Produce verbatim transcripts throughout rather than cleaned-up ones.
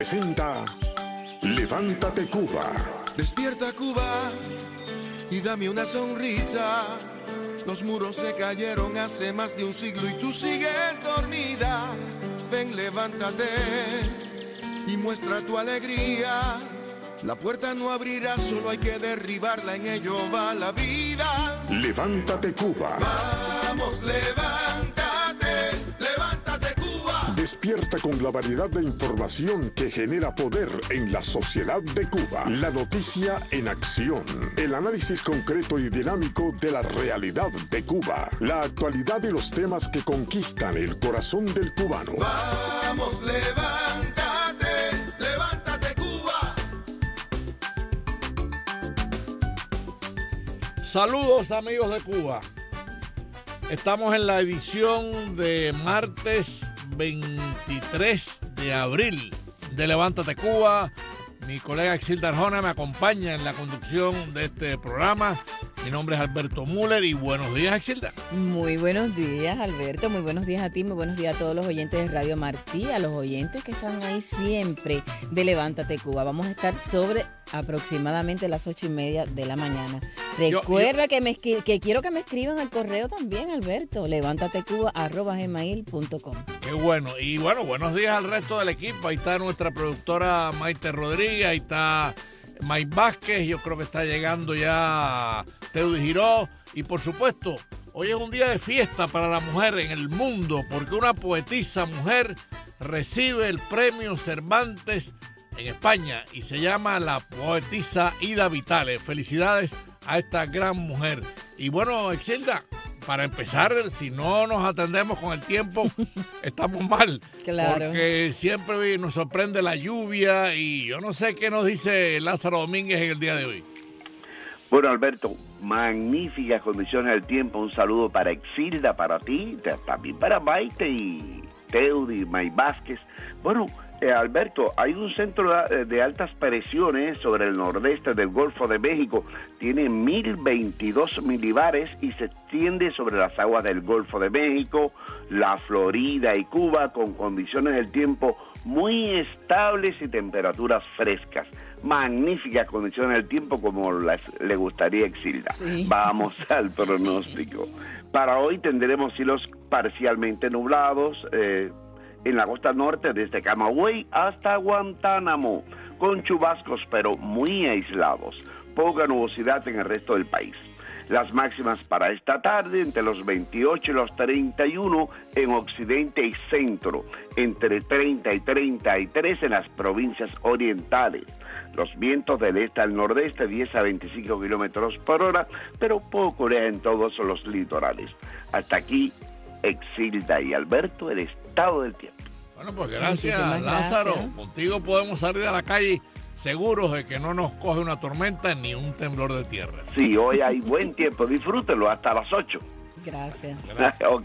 Presenta Levántate Cuba. Despierta Cuba y dame una sonrisa. Los muros se cayeron hace más de un siglo y tú sigues dormida. Ven, levántate y muestra tu alegría. La puerta no abrirá, solo hay que derribarla, en ello va la vida. Levántate Cuba. Vamos, levántate, levántate Cuba. Despierta con la variedad de información que genera poder en la sociedad de Cuba. La noticia en acción. El análisis concreto y dinámico de la realidad de Cuba. La actualidad y los temas que conquistan el corazón del cubano. Vamos, levántate, levántate Cuba. Saludos amigos de Cuba. Estamos en la edición de martes veintitrés de abril de Levántate Cuba. Mi colega Exilda Arjona me acompaña en la conducción de este programa. Mi nombre es Alberto Müller y buenos días, Exilda. Muy buenos días, Alberto. Muy buenos días a ti, muy buenos días a todos los oyentes de Radio Martí, a los oyentes que están ahí siempre de Levántate Cuba. Vamos a estar sobre aproximadamente las ocho y media de la mañana. Recuerda yo, yo, que, me, que quiero que me escriban al correo también, Alberto, levántatecuba arroba gmail punto com. Qué bueno. Y bueno, buenos días al resto del equipo. Ahí está nuestra productora Maite Rodríguez, ahí está Mike Vázquez, yo creo que está llegando ya Teudi Giró. Y por supuesto, hoy es un día de fiesta para la mujer en el mundo, porque una poetisa mujer recibe el premio Cervantes en España y se llama la poetisa Ida Vitale. Felicidades a esta gran mujer. Y bueno, Exilda, para empezar, si no nos atendemos con el tiempo, estamos mal. Claro. Porque siempre nos sorprende la lluvia y yo no sé qué nos dice Lázaro Domínguez en el día de hoy. Bueno, Alberto, magníficas condiciones del tiempo. Un saludo para Exilda, para ti, también para Maite y Teudi, May Vázquez. Bueno, eh, Alberto, hay un centro de, de altas presiones sobre el nordeste del Golfo de México. Tiene mil veintidós milibares y se extiende sobre las aguas del Golfo de México, la Florida y Cuba, con condiciones del tiempo muy estables y temperaturas frescas. Magníficas condiciones del tiempo como las, le gustaría a Exilda. Sí. Vamos al pronóstico. Para hoy tendremos cielos parcialmente nublados eh, en la costa norte desde Camagüey hasta Guantánamo, con chubascos pero muy aislados. Poca nubosidad en el resto del país. Las máximas para esta tarde entre los veintiocho y los treinta y uno en occidente y centro, entre treinta y treinta y tres en las provincias orientales. Los vientos del este al nordeste diez a veinticinco kilómetros por hora, pero poco en todos los litorales. Hasta aquí, Exilda y Alberto, el estado del tiempo. Bueno, pues gracias, Lázaro. Gracias. Contigo podemos salir a la calle seguros de que no nos coge una tormenta ni un temblor de tierra. Sí, hoy hay buen tiempo, disfrútenlo hasta las ocho. Gracias. Gracias. Ok.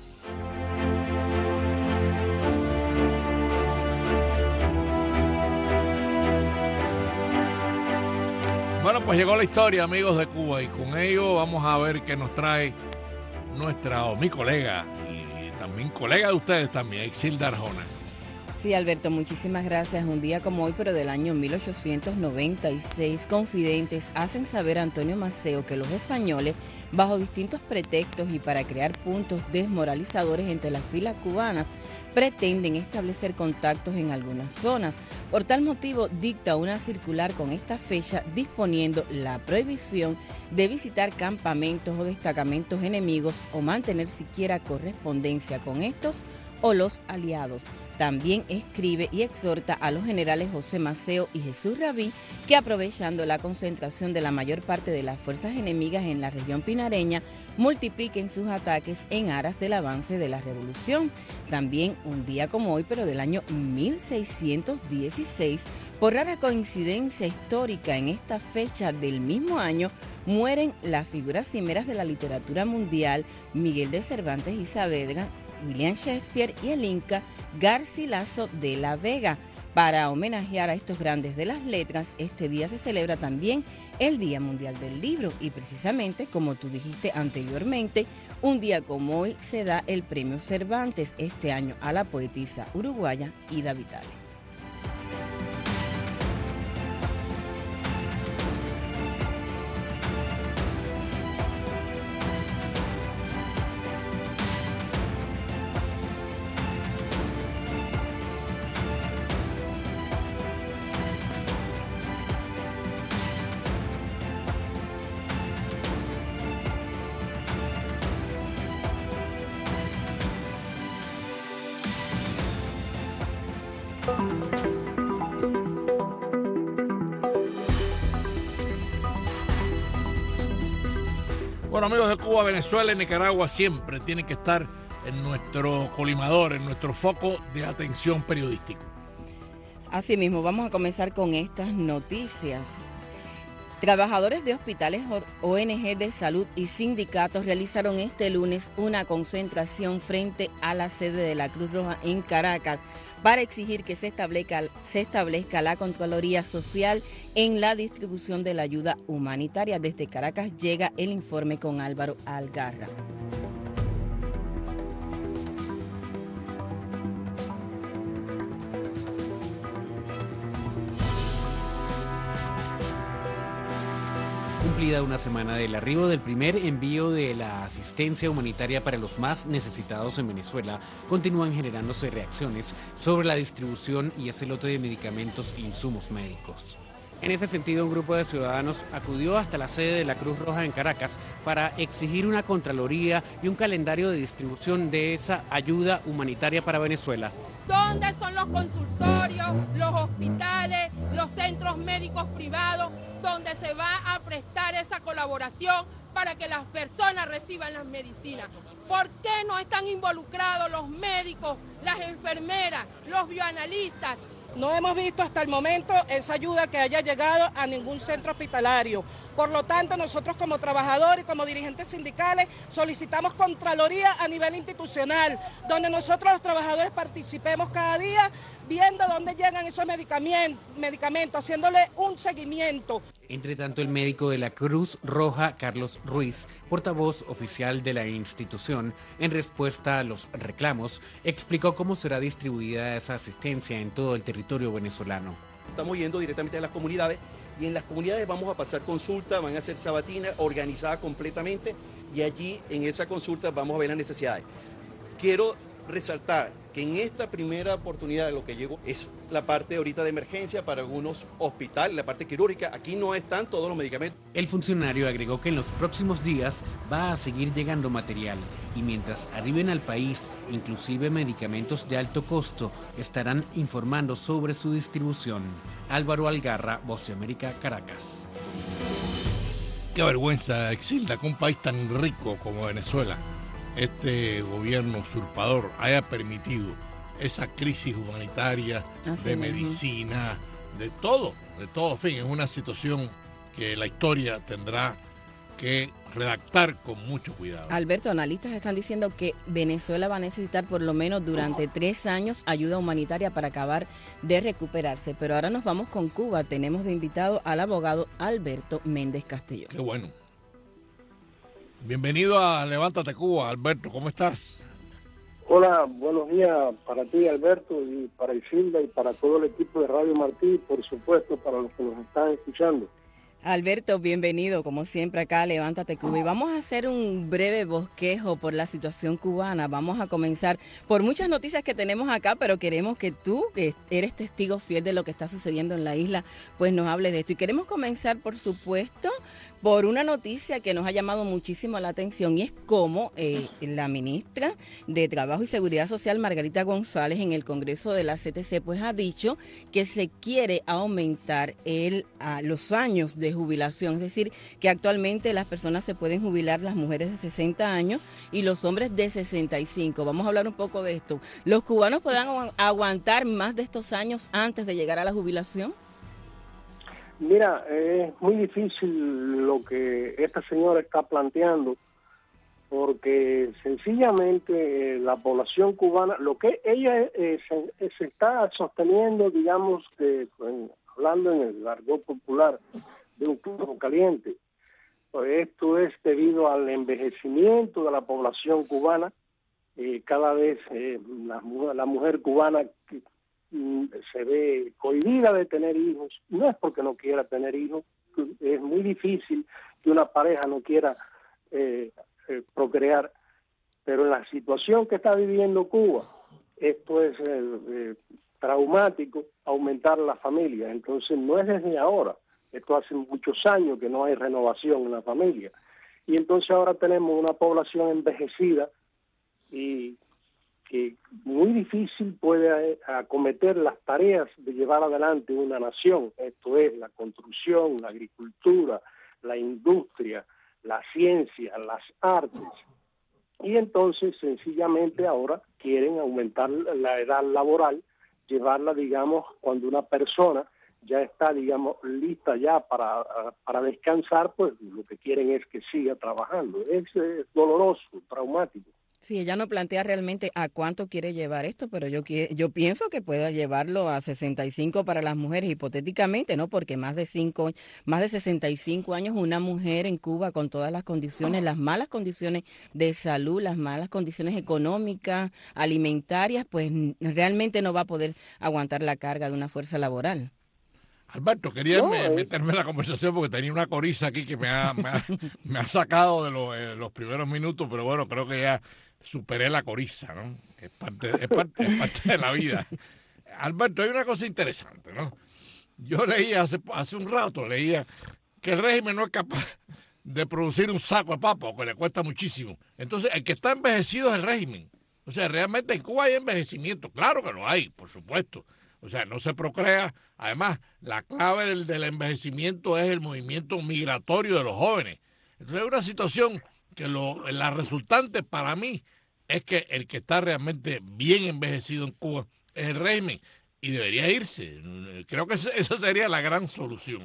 Bueno, pues llegó la historia, amigos de Cuba, y con ello vamos a ver qué nos trae nuestra o mi colega y también colega de ustedes también, Exilda Arjona. Sí, Alberto, muchísimas gracias. Un día como hoy, pero del año mil ochocientos noventa y seis, confidentes hacen saber a Antonio Maceo que los españoles, bajo distintos pretextos y para crear puntos desmoralizadores entre las filas cubanas, pretenden establecer contactos en algunas zonas. Por tal motivo, dicta una circular con esta fecha disponiendo la prohibición de visitar campamentos o destacamentos enemigos o mantener siquiera correspondencia con estos o los aliados. También escribe y exhorta a los generales José Maceo y Jesús Rabí que, aprovechando la concentración de la mayor parte de las fuerzas enemigas en la región pinareña, multipliquen sus ataques en aras del avance de la revolución. También un día como hoy, pero del año mil seiscientos dieciséis, por rara coincidencia histórica, en esta fecha del mismo año, mueren las figuras cimeras de la literatura mundial, Miguel de Cervantes y Saavedra, William Shakespeare y el inca Garcilaso de la Vega. Para homenajear a estos grandes de las letras, este día se celebra también el Día Mundial del Libro y precisamente, como tú dijiste anteriormente, un día como hoy se da el premio Cervantes este año a la poetisa uruguaya Ida Vitale. Bueno, amigos de Cuba, Venezuela y Nicaragua siempre tienen que estar en nuestro colimador, en nuestro foco de atención periodístico. Así mismo, vamos a comenzar con estas noticias. Trabajadores de hospitales, O N G de salud y sindicatos realizaron este lunes una concentración frente a la sede de la Cruz Roja en Caracas para exigir que se establezca, se establezca la Contraloría Social en la distribución de la ayuda humanitaria. Desde Caracas llega el informe con Álvaro Algarra. Cumplida una semana del arribo del primer envío de la asistencia humanitaria para los más necesitados en Venezuela, continúan generándose reacciones sobre la distribución y ese lote de medicamentos e insumos médicos. En ese sentido, un grupo de ciudadanos acudió hasta la sede de la Cruz Roja en Caracas para exigir una contraloría y un calendario de distribución de esa ayuda humanitaria para Venezuela. ¿Dónde son los consultorios, los hospitales, los centros médicos privados, donde se va a prestar esa colaboración para que las personas reciban las medicinas? ¿Por qué no están involucrados los médicos, las enfermeras, los bioanalistas? No hemos visto hasta el momento esa ayuda que haya llegado a ningún centro hospitalario. Por lo tanto, nosotros como trabajadores y como dirigentes sindicales solicitamos Contraloría a nivel institucional, donde nosotros los trabajadores participemos cada día viendo dónde llegan esos medicamentos, medicamentos, haciéndole un seguimiento. Entre tanto, el médico de la Cruz Roja, Carlos Ruiz, portavoz oficial de la institución, en respuesta a los reclamos, explicó cómo será distribuida esa asistencia en todo el territorio venezolano. Estamos yendo directamente a las comunidades y en las comunidades vamos a pasar consulta, van a hacer sabatina organizada completamente y allí en esa consulta vamos a ver las necesidades. Quiero resaltar que en esta primera oportunidad lo que llegó es la parte ahorita de emergencia para algunos hospitales, la parte quirúrgica. Aquí no están todos los medicamentos. El funcionario agregó que en los próximos días va a seguir llegando material y mientras arriben al país, inclusive medicamentos de alto costo, estarán informando sobre su distribución. Álvaro Algarra, Voz de América, Caracas. Qué vergüenza, Exilda, que un país tan rico como Venezuela, este gobierno usurpador, haya permitido esa crisis humanitaria, Así de mismo. medicina, de todo, de todo. En fin, es una situación que la historia tendrá que redactar con mucho cuidado. Alberto, analistas están diciendo que Venezuela va a necesitar por lo menos durante tres años ayuda humanitaria para acabar de recuperarse. Pero ahora nos vamos con Cuba. Tenemos de invitado al abogado Alberto Méndez Castellón. Qué bueno. Bienvenido a Levántate Cuba, Alberto, ¿cómo estás? Hola, buenos días para ti, Alberto, y para Isilda y para todo el equipo de Radio Martí, y por supuesto para los que nos están escuchando. Alberto, bienvenido, como siempre, acá a Levántate Cuba. Y vamos a hacer un breve bosquejo por la situación cubana. Vamos a comenzar por muchas noticias que tenemos acá, pero queremos que tú, que eres testigo fiel de lo que está sucediendo en la isla, pues nos hables de esto. Y queremos comenzar, por supuesto, por una noticia que nos ha llamado muchísimo la atención, y es cómo eh, la ministra de Trabajo y Seguridad Social, Margarita González, en el Congreso de la C T C, pues ha dicho que se quiere aumentar el, a los años de jubilación, es decir, que actualmente las personas se pueden jubilar, las mujeres de sesenta años y los hombres de sesenta y cinco. Vamos a hablar un poco de esto. ¿Los cubanos pueden aguantar más de estos años antes de llegar a la jubilación? Mira, es muy difícil lo que esta señora está planteando, porque sencillamente eh, la población cubana, lo que ella eh, se, se está sosteniendo, digamos, de, hablando en el argot popular, de un turno caliente. Pues esto es debido al envejecimiento de la población cubana. Eh, cada vez eh, la, la mujer cubana se ve cohibida de tener hijos. No es porque no quiera tener hijos, es muy difícil que una pareja no quiera eh, eh, procrear, pero en la situación que está viviendo Cuba, esto es eh, eh, traumático, aumentar la familia. Entonces no es desde ahora, esto hace muchos años que no hay renovación en la familia, y entonces ahora tenemos una población envejecida y que muy difícil puede acometer las tareas de llevar adelante una nación. Esto es la construcción, la agricultura, la industria, la ciencia, las artes. Y entonces sencillamente ahora quieren aumentar la edad laboral, llevarla, digamos, cuando una persona ya está, digamos, lista ya para, para descansar, pues lo que quieren es que siga trabajando. Es, es doloroso, traumático. Sí, ella no plantea realmente a cuánto quiere llevar esto, pero yo yo pienso que pueda llevarlo a sesenta y cinco para las mujeres, hipotéticamente, ¿no? Porque más de cinco, más de sesenta y cinco años, una mujer en Cuba con todas las condiciones, las malas condiciones de salud, las malas condiciones económicas, alimentarias, pues realmente no va a poder aguantar la carga de una fuerza laboral. Alberto, quería No, me- eh. meterme en la conversación porque tenía una coriza aquí que me ha, me ha, me ha sacado de los, eh, los primeros minutos, pero bueno, creo que ya superé la coriza, ¿no? Es parte, es parte, es parte de la vida. Alberto, hay una cosa interesante, ¿no? Yo leía hace, hace un rato, leía que el régimen no es capaz de producir un saco de papa, o que le cuesta muchísimo. Entonces, el que está envejecido es el régimen. O sea, realmente en Cuba hay envejecimiento. Claro que lo hay, por supuesto. O sea, no se procrea. Además, la clave del, del envejecimiento es el movimiento migratorio de los jóvenes. Entonces, es una situación que lo, la resultante para mí es que el que está realmente bien envejecido en Cuba es el régimen y debería irse. Creo que esa esa sería la gran solución.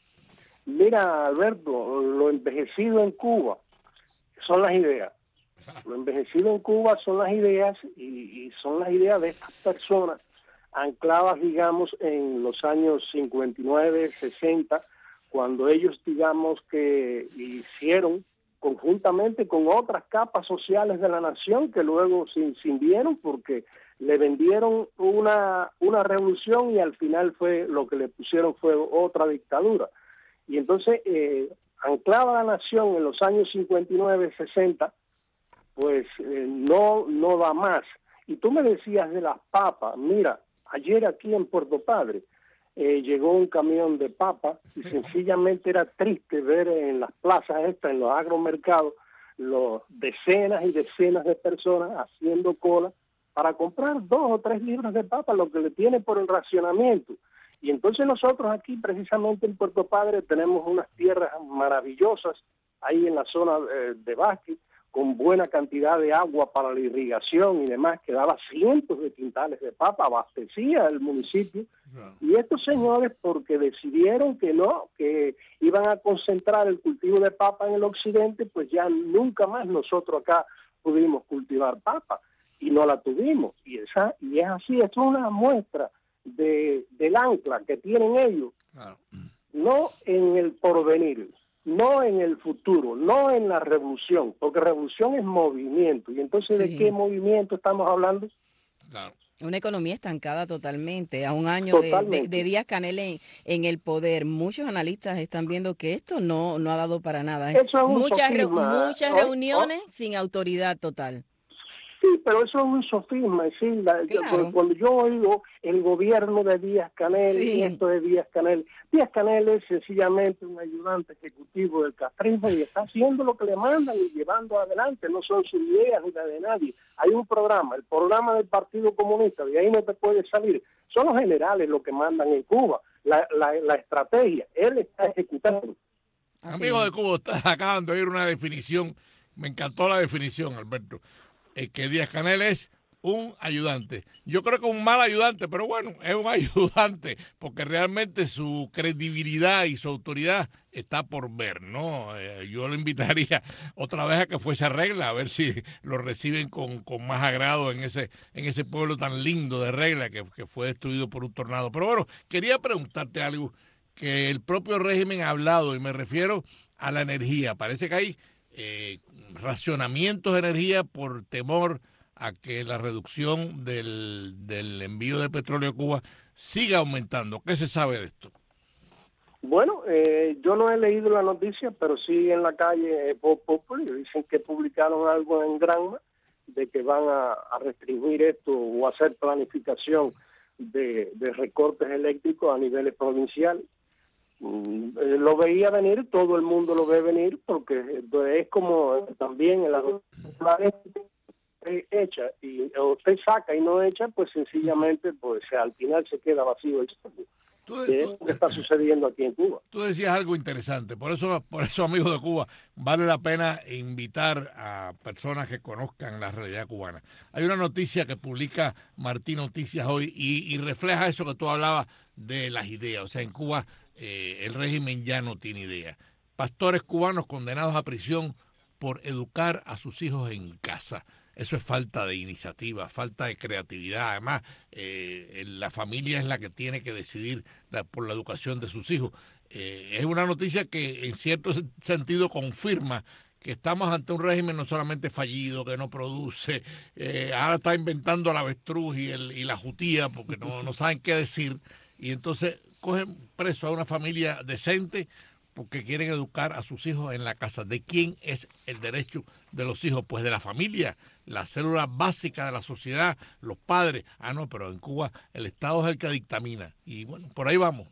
Mira, Alberto, lo envejecido en Cuba son las ideas. Lo envejecido en Cuba son las ideas y, y son las ideas de estas personas ancladas, digamos, en los años cincuenta y nueve, sesenta, cuando ellos, digamos, que hicieron conjuntamente con otras capas sociales de la nación que luego se incendieron porque le vendieron una, una revolución y al final fue lo que le pusieron fue otra dictadura. Y entonces, eh, anclada la nación en los años cincuenta y nueve, sesenta, pues eh, no, no da más. Y tú me decías de las papas, mira, ayer aquí en Puerto Padre eh, llegó un camión de papas y sencillamente era triste ver en las plazas estas, en los agromercados, los decenas y decenas de personas haciendo cola para comprar dos o tres libras de papas, lo que le tiene por el racionamiento. Y entonces nosotros aquí precisamente en Puerto Padre tenemos unas tierras maravillosas ahí en la zona eh, de Vázquez, con buena cantidad de agua para la irrigación y demás, que daba cientos de quintales de papa, abastecía el municipio. No. Y estos señores, porque decidieron que no, que iban a concentrar el cultivo de papa en el occidente, pues ya nunca más nosotros acá pudimos cultivar papa, y no la tuvimos. Y, esa, y es así, esto es una muestra de, del ancla que tienen ellos, claro, no en el porvenir, no en el futuro, no en la revolución, porque revolución es movimiento. Y entonces, sí, ¿de qué movimiento estamos hablando? Claro. Una economía estancada totalmente, a un año de, de, de Díaz-Canel en, en el poder. Muchos analistas están viendo que esto no, no ha dado para nada. Eso es un muchas re, sofisma. muchas oh, reuniones oh. sin autoridad total. Sí, pero eso es un sofisma. Sí, la, claro. Cuando yo oigo el gobierno de Díaz-Canel, sí, y esto de Díaz-Canel, Díaz-Canel es sencillamente un ayudante ejecutivo del castrismo y está haciendo lo que le mandan y llevando adelante, no son sus ideas ni la de nadie. Hay un programa, el programa del Partido Comunista, de ahí no te puedes salir. Son los generales los que mandan en Cuba, la, la, la estrategia, él está ejecutando. Amigos de Cuba, acaban de oír una definición, me encantó la definición, Alberto. Eh, que Díaz-Canel es un ayudante. Yo creo que un mal ayudante, pero bueno, es un ayudante, porque realmente su credibilidad y su autoridad está por ver, ¿no? Eh, yo lo invitaría otra vez a que fuese a Regla, a ver si lo reciben con, con más agrado en ese, en ese pueblo tan lindo de Regla que, que fue destruido por un tornado. Pero bueno, quería preguntarte algo que el propio régimen ha hablado, y me refiero a la energía. Parece que hay Eh, racionamientos de energía por temor a que la reducción del, del envío de petróleo a Cuba siga aumentando. ¿Qué se sabe de esto? Bueno, eh, yo no he leído la noticia, pero sí en la calle eh, Pop Populi dicen que publicaron algo en Granma de que van a, a restringir esto o hacer planificación de, de recortes eléctricos a niveles provinciales. Lo veía venir, todo el mundo lo ve venir, porque es como también en la hecha y usted saca y no echa, pues sencillamente pues al final se queda vacío el sitio. Tú, de tú, lo que está sucediendo aquí en Cuba. Tú decías algo interesante, por eso, por eso, amigos de Cuba, vale la pena invitar a personas que conozcan la realidad cubana. Hay una noticia que publica Martín Noticias hoy y, y refleja eso que tú hablabas de las ideas. O sea, en Cuba eh, el régimen ya no tiene ideas. Pastores cubanos condenados a prisión por educar a sus hijos en casa. Eso es falta de iniciativa, falta de creatividad. Además, eh, la familia es la que tiene que decidir la, por la educación de sus hijos. Eh, es una noticia que en cierto sentido confirma que estamos ante un régimen no solamente fallido, que no produce, eh, ahora está inventando el avestruz y, el, y la jutía porque no, no saben qué decir, y entonces cogen preso a una familia decente porque quieren educar a sus hijos en la casa. ¿De quién es el derecho de los hijos? Pues de la familia, la célula básica de la sociedad, los padres. Ah, no, pero en Cuba el Estado es el que dictamina. Y bueno, por ahí vamos.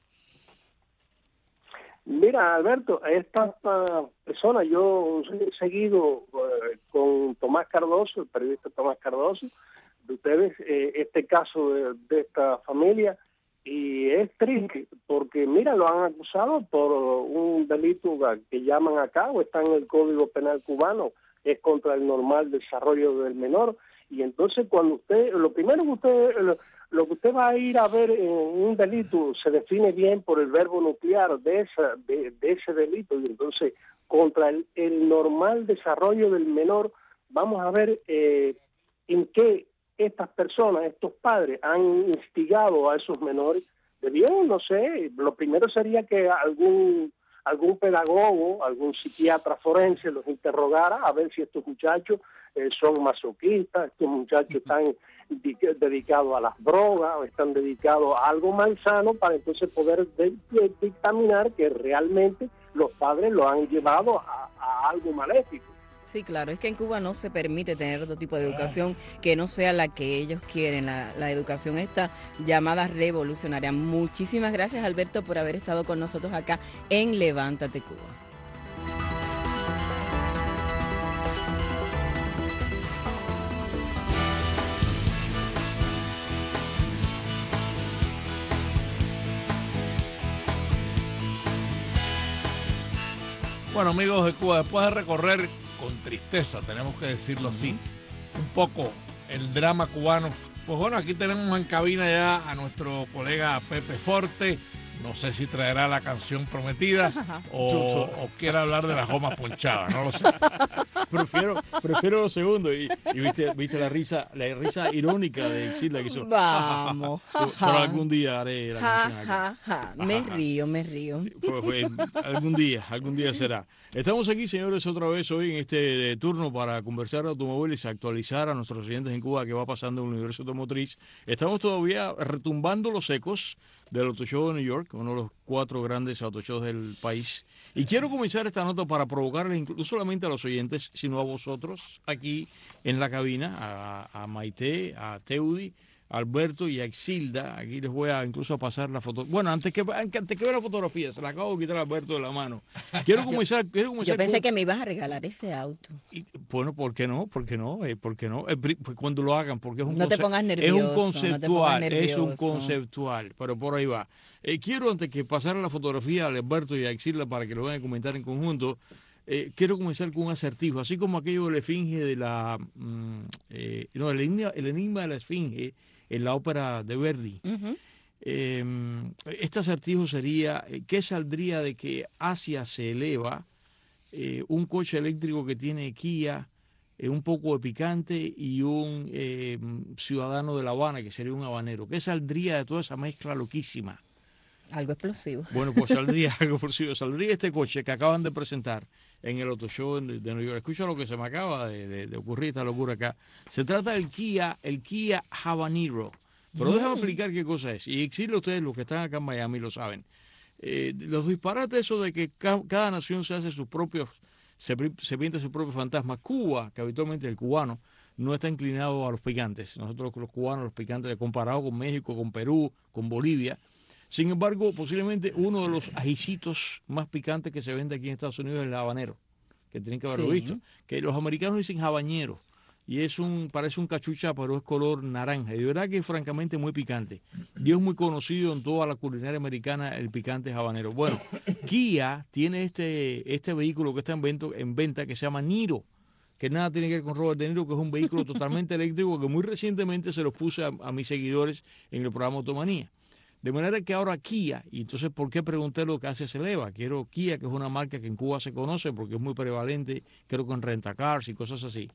Mira, Alberto, esta uh, persona, yo he seguido uh, con Tomás Cardoso, el periodista Tomás Cardoso, de ustedes, eh, este caso de, de esta familia, y es triste porque, mira, lo han acusado por un delito que llaman acá, o está en el Código Penal cubano, es contra el normal desarrollo del menor, y entonces cuando usted, lo primero que usted, lo, lo que usted va a ir a ver en un delito se define bien por el verbo nuclear de, esa, de, de ese delito, y entonces contra el, el normal desarrollo del menor, vamos a ver eh, en qué estas personas, estos padres, han instigado a esos menores. Debían, no sé, lo primero sería que algún algún pedagogo, algún psiquiatra forense los interrogara a ver si estos muchachos eh, son masoquistas, estos muchachos están dedicados a las drogas o están dedicados a algo malsano, para entonces poder de, de, dictaminar que realmente los padres lo han llevado a, a algo maléfico. Sí, claro, es que en Cuba no se permite tener otro tipo de educación que no sea la que ellos quieren, la, la educación esta llamada revolucionaria. Muchísimas gracias, Alberto, por haber estado con nosotros acá en Levántate Cuba. Bueno, amigos de Cuba, después de recorrer con tristeza, tenemos que decirlo así, un poco el drama cubano, pues bueno, aquí tenemos en cabina ya a nuestro colega Pepe Forte. No sé si traerá la canción prometida o, o quiere hablar de las gomas ponchadas, no lo sé. Prefiero, prefiero lo segundo. Y, y viste, viste la risa, la risa irónica de Exilda que hizo. Vamos. Pero, pero algún día haré la ja, canción. Ja, ja. Me río, me río. Sí, pues, pues, algún día, algún día será. Estamos aquí, señores, otra vez hoy en este turno para conversar de automóviles, actualizar a nuestros residentes en Cuba qué va pasando en el universo automotriz. Estamos todavía retumbando los ecos del Auto Show de New York, uno de los cuatro grandes auto shows del país. Y quiero comenzar esta nota para provocarles no solamente a los oyentes, sino a vosotros aquí en la cabina, a, a Maite, a Teudi, a Alberto y a Exilda. Aquí les voy a incluso a pasar la foto. Bueno, antes que antes que ver la fotografía, se la acabo de quitar a Alberto de la mano. Quiero comenzar. yo, quiero comenzar yo pensé con... que me ibas a regalar ese auto. Y, bueno, ¿por qué no? ¿Por qué no? Eh, ¿Por qué no? Eh, pues cuando lo hagan, porque es un no te pongas nervioso, es un conceptual, no es un conceptual, pero por ahí va. Eh, quiero antes que pasar la fotografía a Alberto y a Exilda para que lo vayan a comentar en conjunto. Eh, quiero comenzar con un acertijo, así como aquello de la esfinge de la mm, eh, no el enigma, el enigma de la esfinge en la ópera de Verdi. Uh-huh. Eh, este acertijo sería, ¿qué saldría de que Asia se eleva eh, un coche eléctrico que tiene Kia, eh, un poco de picante y un eh, ciudadano de La Habana, que sería un habanero? ¿Qué saldría de toda esa mezcla loquísima? Algo explosivo. Bueno, pues saldría algo explosivo. Saldría este coche que acaban de presentar en el Auto Show de, de New York. Escucha lo que se me acaba de, de, de ocurrir, esta locura acá. Se trata del Kia, el Kia Habanero. Pero déjame explicar qué cosa es. Y exilio ustedes, los que están acá en Miami, lo saben. Eh, los disparates, eso de que ca cada nación se hace sus propios, se, se pinta sus propios fantasmas. Cuba, que habitualmente el cubano, no está inclinado a los picantes. Nosotros los cubanos, los picantes, comparado con México, con Perú, con Bolivia. Sin embargo, posiblemente uno de los ajicitos más picantes que se vende aquí en Estados Unidos es el habanero, que tienen que haberlo sí. visto. Que los americanos dicen habanero. y es un, parece un cachucha, pero es color naranja. Y de verdad que es francamente muy picante. Y es muy conocido en toda la culinaria americana el picante habanero. Bueno, Kia tiene este, este vehículo que está en venta, en venta que se llama Niro, que nada tiene que ver con Robert De Niro, que es un vehículo totalmente eléctrico que muy recientemente se los puse a, a mis seguidores en el programa Automanía. De manera que ahora Kia, y entonces, ¿por qué pregunté lo que hace Celeva? Quiero Kia, que es una marca que en Cuba se conoce porque es muy prevalente, creo que en rentacars y cosas así.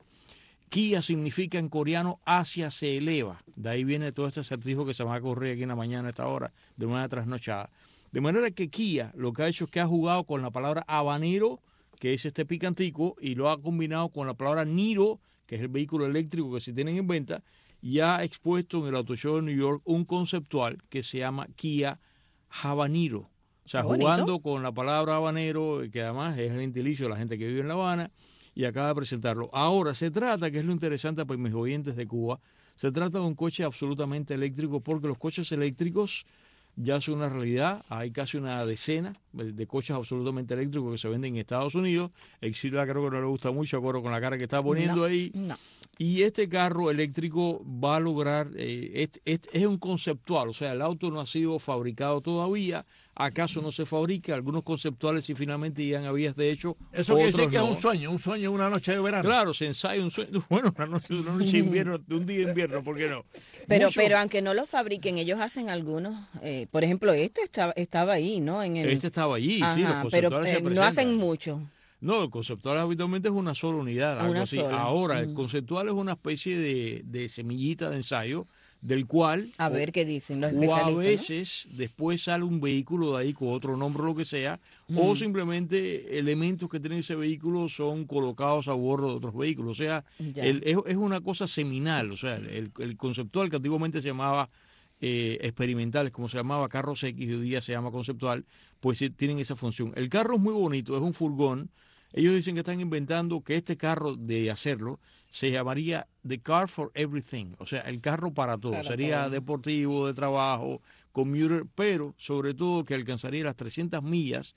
Kia significa en coreano Asia se eleva. De ahí viene todo este acertijo que se me va a correr aquí en la mañana a esta hora, de manera trasnochada. De manera que Kia lo que ha hecho es que ha jugado con la palabra habanero, que es este picantico, y lo ha combinado con la palabra Niro, que es el vehículo eléctrico que se tienen en venta, y ha expuesto en el Auto Show de New York un conceptual que se llama Kia Habanero. O sea, jugando con la palabra habanero, que además es el gentilicio de la gente que vive en La Habana, y acaba de presentarlo. Ahora, se trata, que es lo interesante para mis oyentes de Cuba, se trata de un coche absolutamente eléctrico, porque los coches eléctricos ya son una realidad. Hay casi una decena de coches absolutamente eléctricos que se venden en Estados Unidos. Exilda creo que no le gusta mucho, acuerdo con la cara que está poniendo no, ahí. No. Y este carro eléctrico va a lograr, eh, este, este es un conceptual, o sea, el auto no ha sido fabricado todavía. ¿Acaso no se fabrica? Algunos conceptuales si finalmente llegan a vías de hecho. Eso quiere decir que no. es un sueño, un sueño, una noche de verano. Claro, se ensaya un sueño, bueno, una noche, una noche de invierno, de un día de invierno, ¿por qué no? Pero, Mucho, pero aunque no lo fabriquen, ellos hacen algunos, eh, por ejemplo, este estaba, estaba ahí, ¿no? En el... Este estaba allí, Ajá, sí, los conceptuales pero, se eh, presentan. no hacen mucho. No, el conceptual habitualmente es una sola unidad, algo Una así. sola. Ahora, Mm. el conceptual es una especie de, de semillita de ensayo, del cual... A o, ver qué dicen los o especialistas, a ¿no? veces después sale un vehículo de ahí con otro nombre o lo que sea, mm. o simplemente elementos que tiene ese vehículo son colocados a bordo de otros vehículos. O sea, el, es, es una cosa seminal. O sea, el, el conceptual que antiguamente se llamaba eh, experimentales, como se llamaba carros X, y hoy día se llama conceptual, pues sí, tienen esa función. El carro es muy bonito, es un furgón. Ellos dicen que están inventando que este carro, de hacerlo, se llamaría The Car for Everything, o sea, el carro para todo. Para Sería todo. Deportivo, de trabajo, commuter, pero sobre todo que alcanzaría las trescientas millas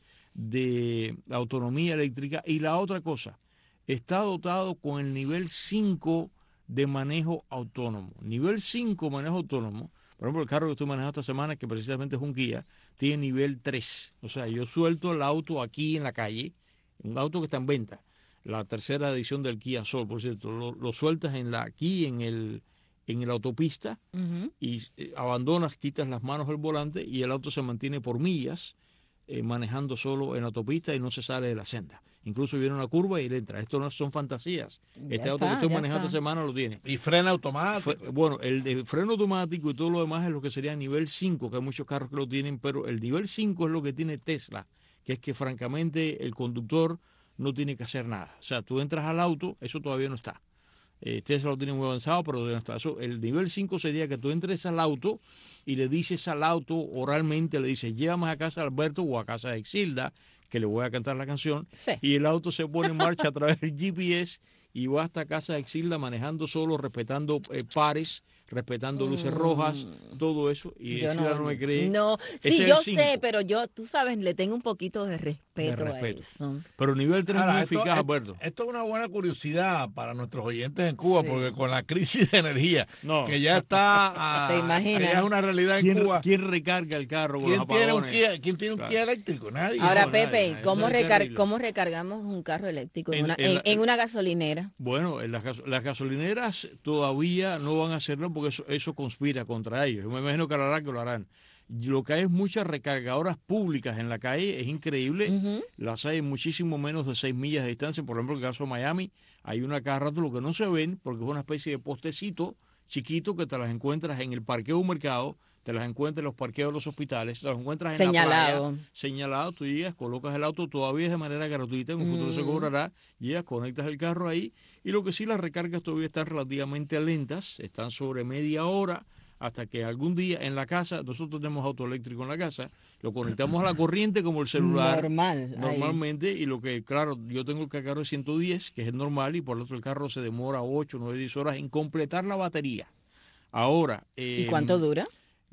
de autonomía eléctrica. Y la otra cosa, está dotado con el nivel cinco de manejo autónomo. Nivel cinco manejo autónomo. Por ejemplo, el carro que estoy manejando esta semana, que precisamente es un Kia, tiene nivel tres. O sea, yo suelto el auto aquí en la calle, un auto que está en venta, la tercera edición del Kia Soul, por cierto, lo, lo sueltas en la, aquí en el en la autopista uh-huh. y eh, abandonas, quitas las manos del volante y el auto se mantiene por millas eh, manejando solo en la autopista y no se sale de la senda. Incluso viene una curva y le entra. Esto no son fantasías. Ya este está, auto que estoy manejando esta semana lo tiene. ¿Y frena automático? Fre- bueno, el, el freno automático y todo lo demás es lo que sería nivel cinco, que hay muchos carros que lo tienen, pero el nivel cinco es lo que tiene Tesla, que es que francamente el conductor no tiene que hacer nada. O sea, tú entras al auto, eso todavía no está. Eh, Tesla lo tiene muy avanzado, pero todavía no está. Eso, el nivel cinco sería que tú entres al auto y le dices al auto oralmente, le dices, llévame a casa de Alberto o a casa de Exilda, que le voy a cantar la canción, sí. Y el auto se pone en marcha a través del G P S y va hasta casa de Exilda manejando solo, respetando eh, pares, respetando luces mm. rojas, todo eso, y yo Exilda no, no me cree. No, sí, yo sé, pero yo, tú sabes, le tengo un poquito de respeto, de respeto. a eso. Pero nivel tres es muy eficaz, Alberto. Esto es una buena curiosidad para nuestros oyentes en Cuba, sí. porque con la crisis de energía, no. que ya está, a, ¿te imaginas? Que ya es una realidad en ¿Quién, Cuba. ¿Quién recarga el carro con ¿Quién los tiene apagones? un Kia, ¿Quién tiene un claro. Kia eléctrico? Nadie. Ahora, no, Pepe, nadie, ¿cómo, nadie. recar ¿cómo recargamos un carro eléctrico en, en, una, en, en, la, en una gasolinera? Bueno, en las, gas las gasolineras todavía no van a hacerlo porque eso, eso conspira contra ellos. Yo me imagino que lo harán, que lo harán. Lo que hay es muchas recargadoras públicas en la calle, es increíble. Uh-huh. Las hay muchísimo menos de seis millas de distancia. Por ejemplo, en el caso de Miami, hay una cada rato lo que no se ven, porque es una especie de postecito chiquito que te las encuentras en el parqueo de un mercado, te las encuentras en los parqueos de los hospitales, te las encuentras en señalado. la playa, señalado, tú llegas, colocas el auto, todavía es de manera gratuita, en un futuro mm. se cobrará, llegas, conectas el carro ahí, y lo que sí, las recargas todavía están relativamente lentas, están sobre media hora, hasta que algún día en la casa, nosotros tenemos auto eléctrico en la casa, lo conectamos a la corriente como el celular. Normal. Normalmente, ahí. Y lo que, claro, yo tengo el carro de ciento diez, que es el normal, y por el otro el carro se demora ocho, nueve, diez horas en completar la batería. Ahora. Eh, ¿Y cuánto dura?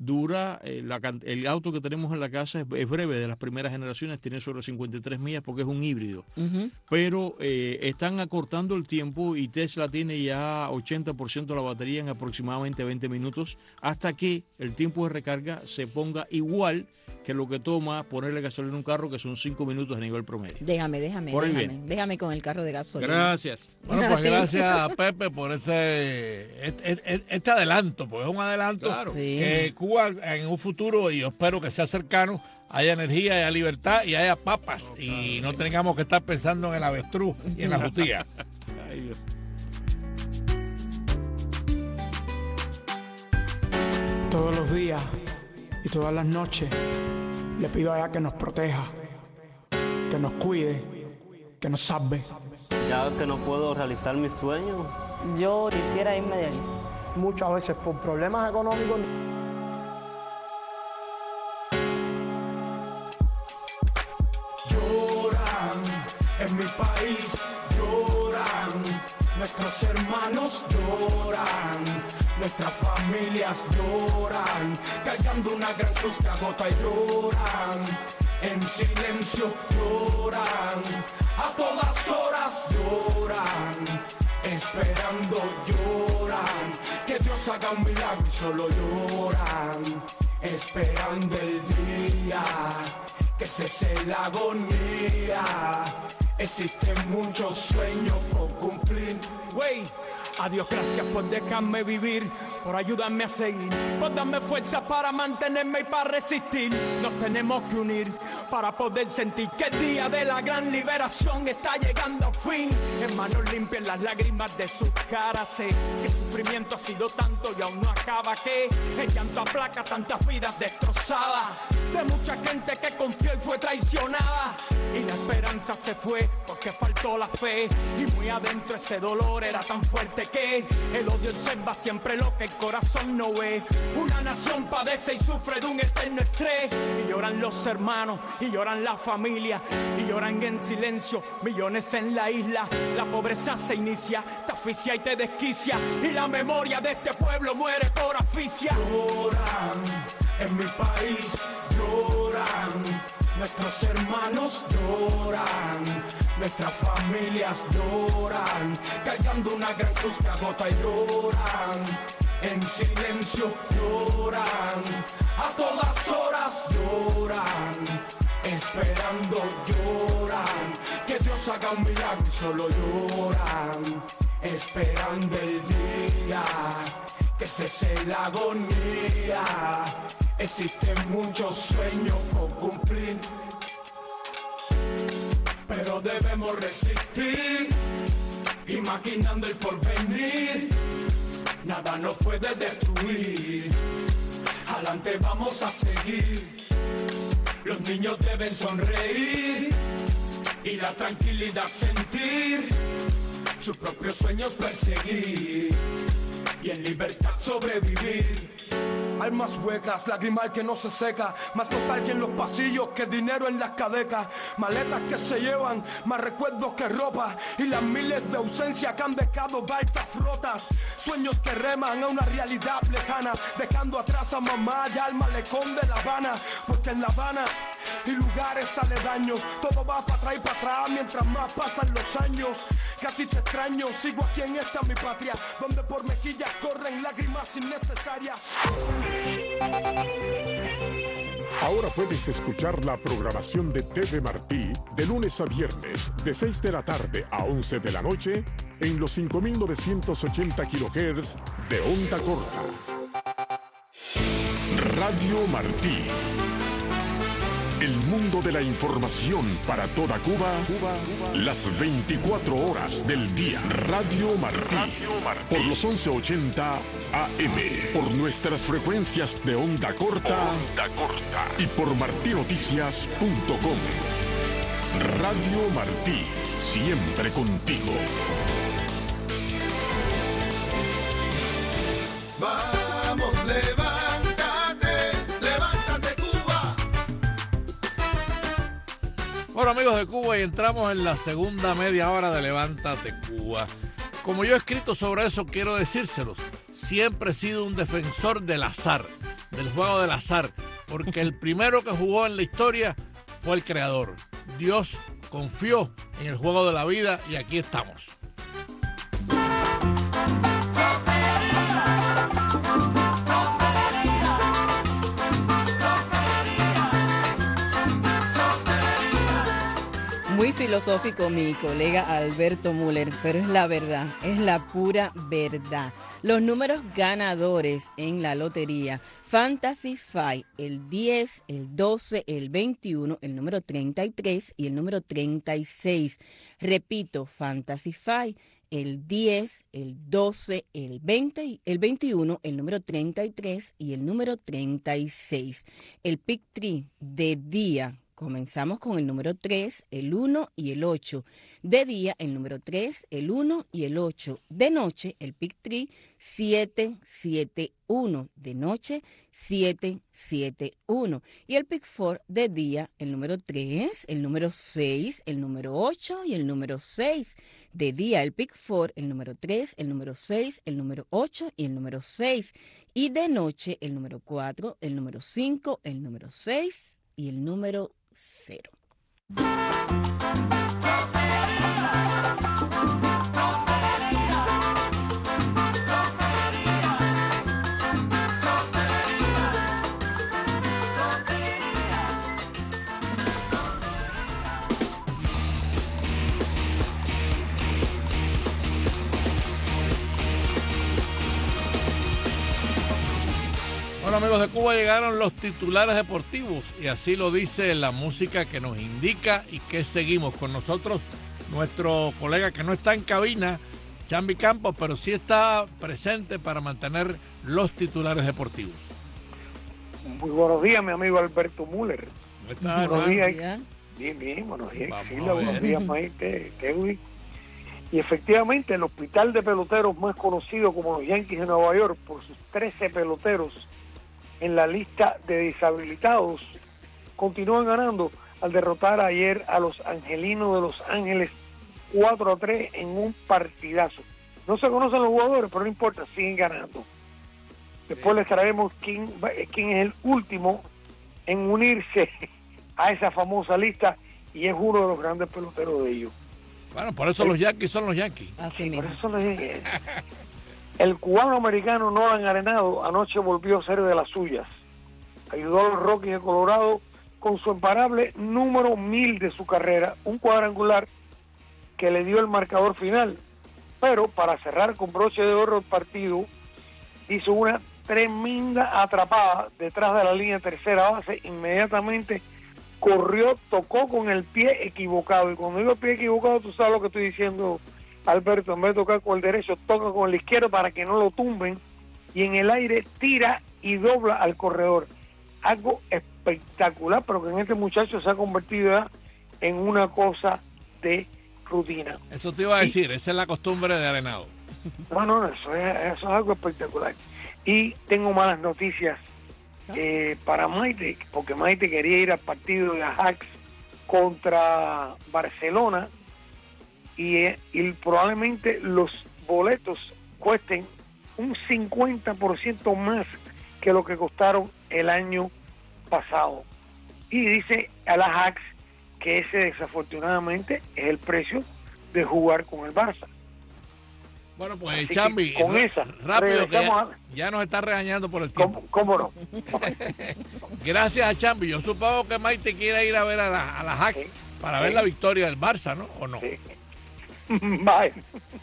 dura, eh, la, el auto que tenemos en la casa es, es breve, de las primeras generaciones, tiene sobre cincuenta y tres millas porque es un híbrido. Uh-huh. Pero eh, están acortando el tiempo y Tesla tiene ya ochenta por ciento de la batería en aproximadamente veinte minutos hasta que el tiempo de recarga se ponga igual que lo que toma ponerle gasolina a un carro, que son cinco minutos a nivel promedio. Déjame, déjame, por déjame, déjame con el carro de gasolina. Gracias. Bueno, pues gracias a Pepe por este, este, este adelanto, porque es un adelanto claro. sí. que Cuba en un futuro, y yo espero que sea cercano, haya energía, haya libertad y haya papas, no, y no tengamos que estar pensando en el avestruz y en la jutía. Ay, Dios. Todos los días y todas las noches le pido a ella que nos proteja, que nos cuide, que nos salve. Ya que no puedo realizar mis sueños, yo quisiera irme de ahí. Muchas veces por problemas económicos. Lloran en mi país, lloran, nuestros hermanos lloran, nuestras familias lloran, cargando una gran cruz que agota y lloran, en silencio lloran, a todas horas lloran, esperando lloran, que Dios haga un milagro y solo lloran, esperando el día, que cese la agonía, existen muchos sueños por cumplir. Wey, adiós, gracias por dejarme vivir, por ayudarme a seguir, por darme fuerza para mantenerme y para resistir. Nos tenemos que unir para poder sentir que el día de la gran liberación está llegando a fin. En manos limpias las lágrimas de sus caras, sé que el sufrimiento ha sido tanto y aún no acaba, que el llanto aplaca tantas vidas destrozadas, de mucha gente que confió y fue traicionada, y la esperanza se fue porque faltó la fe, y muy adentro ese dolor era tan fuerte que el odio observa siempre lo que el corazón no ve. Una nación padece y sufre de un eterno estrés, y lloran los hermanos, y lloran la familia, y lloran en silencio millones en la isla. La pobreza se inicia, te asfixia y te desquicia, y la memoria de este pueblo muere por asfixia. Lloran en mi país, lloran, nuestros hermanos lloran, nuestras familias lloran, cargando una gran cruz que agota y lloran, en silencio lloran, a todas horas lloran, esperando lloran, que Dios haga un milagro y solo lloran, esperando el día, que cese la agonía, existen muchos sueños por cumplir, pero debemos resistir, imaginando el porvenir, nada nos puede destruir, adelante vamos a seguir, los niños deben sonreír, y la tranquilidad sentir, sus propios sueños perseguir, y en libertad sobrevivir. Almas huecas, lágrimas que no se seca, más nostalgia en los pasillos que dinero en las cadecas, maletas que se llevan, más recuerdos que ropa, y las miles de ausencias que han dejado balsas rotas, sueños que reman a una realidad lejana, dejando atrás a mamá y al malecón de La Habana, porque en La Habana y lugares aledaños todo va para atrás y para atrás mientras más pasan los años, que a ti te extraño, sigo aquí en esta mi patria, donde por mejillas corren lágrimas innecesarias. Ahora puedes escuchar la programación de T V Martí de lunes a viernes de seis de la tarde a once de la noche en los cinco mil novecientos ochenta kilohertz de onda corta. Radio Martí. El mundo de la información para toda Cuba, Cuba, Cuba, las veinticuatro horas del día. Radio Martí, Radio Martí. Por los once ochenta A M, por nuestras frecuencias de onda corta, onda corta y por martinoticias punto com. Radio Martí, siempre contigo. Vamos, levántate, levántate Cuba. Bueno, amigos de Cuba, y entramos en la segunda media hora de Levántate Cuba. Como yo he escrito sobre eso, quiero decírselos. Siempre he sido un defensor del azar. del juego del azar, porque el primero que jugó en la historia fue el creador. Dios confió en el juego de la vida y aquí estamos. Muy filosófico mi colega Alberto Müller, pero es la verdad, es la pura verdad. Los números ganadores en la lotería: Fantasy Five, el diez, el doce, el veintiuno, el número treinta y tres y el número treinta y seis. Repito, Fantasy Five, el diez, el doce, el veinte, el veintiuno, el número treinta y tres y el número treinta y seis. El Pick Tree de día: comenzamos con el número tres, el uno y el ocho. De día, el número tres, el uno y el ocho. De noche, el Pick Tree siete siete uno. De noche, siete siete uno. Y el Pick Four de día, el número tres, el número seis, el número ocho y el número seis. De día, el Pick Four, el número tres, el número seis, el número ocho y el número seis. Y de noche, el número cuatro, el número cinco, el número seis y el número cero. Bueno, amigos de Cuba, llegaron los titulares deportivos y así lo dice la música que nos indica y que seguimos. Con nosotros nuestro colega que no está en cabina, Chambi Campos, pero sí está presente para mantener los titulares deportivos. Muy buenos días, mi amigo Alberto Müller. ¿Cómo estás, buenos hermano? días. Bien, bien, buenos días. Vamos Sí, a buenos ver. días, Maite, Tewi. Y efectivamente, el hospital de peloteros más conocido como los Yankees de Nueva York, por sus trece peloteros en la lista de deshabilitados, continúan ganando al derrotar ayer a los Angelinos de Los Ángeles cuatro a tres en un partidazo. No se conocen los jugadores, pero no importa, siguen ganando. Después les traemos quién, quién es el último en unirse a esa famosa lista y es uno de los grandes peloteros de ellos. Bueno, por eso los Yankees son los Yankees. Así mismo. Por eso les dije. El cubano americano Nolan Arenado anoche volvió a ser de las suyas. Ayudó a los Rockies de Colorado con su imparable número mil de su carrera, un cuadrangular que le dio el marcador final. Pero para cerrar con broche de oro el partido, hizo una tremenda atrapada detrás de la línea tercera base. Inmediatamente corrió, tocó con el pie equivocado. Y cuando digo pie equivocado, tú sabes lo que estoy diciendo, Alberto. En vez de tocar con el derecho, toca con el izquierdo para que no lo tumben. Y en el aire tira y dobla al corredor. Algo espectacular, pero que en este muchacho se ha convertido ya en una cosa de rutina. Eso te iba a decir, y esa es la costumbre de Arenado. No, no, eso es, eso es algo espectacular. Y tengo malas noticias eh, para Maite, porque Maite quería ir al partido de Ajax contra Barcelona y, eh, y probablemente los boletos cuesten un cincuenta por ciento más que lo que costaron el año pasado. Y dice al Ajax que ese desafortunadamente es el precio de jugar con el Barça. Bueno, pues Así Chambi, que con esa, rápido que ya, regresamos ya nos está regañando por el tiempo. ¿Cómo, cómo no? Gracias a Chambi. Yo supongo que Maite quiere ir a ver a la, a la Ajax Sí. para Sí. ver la victoria del Barça, ¿no? ¿O no? Sí. Bye.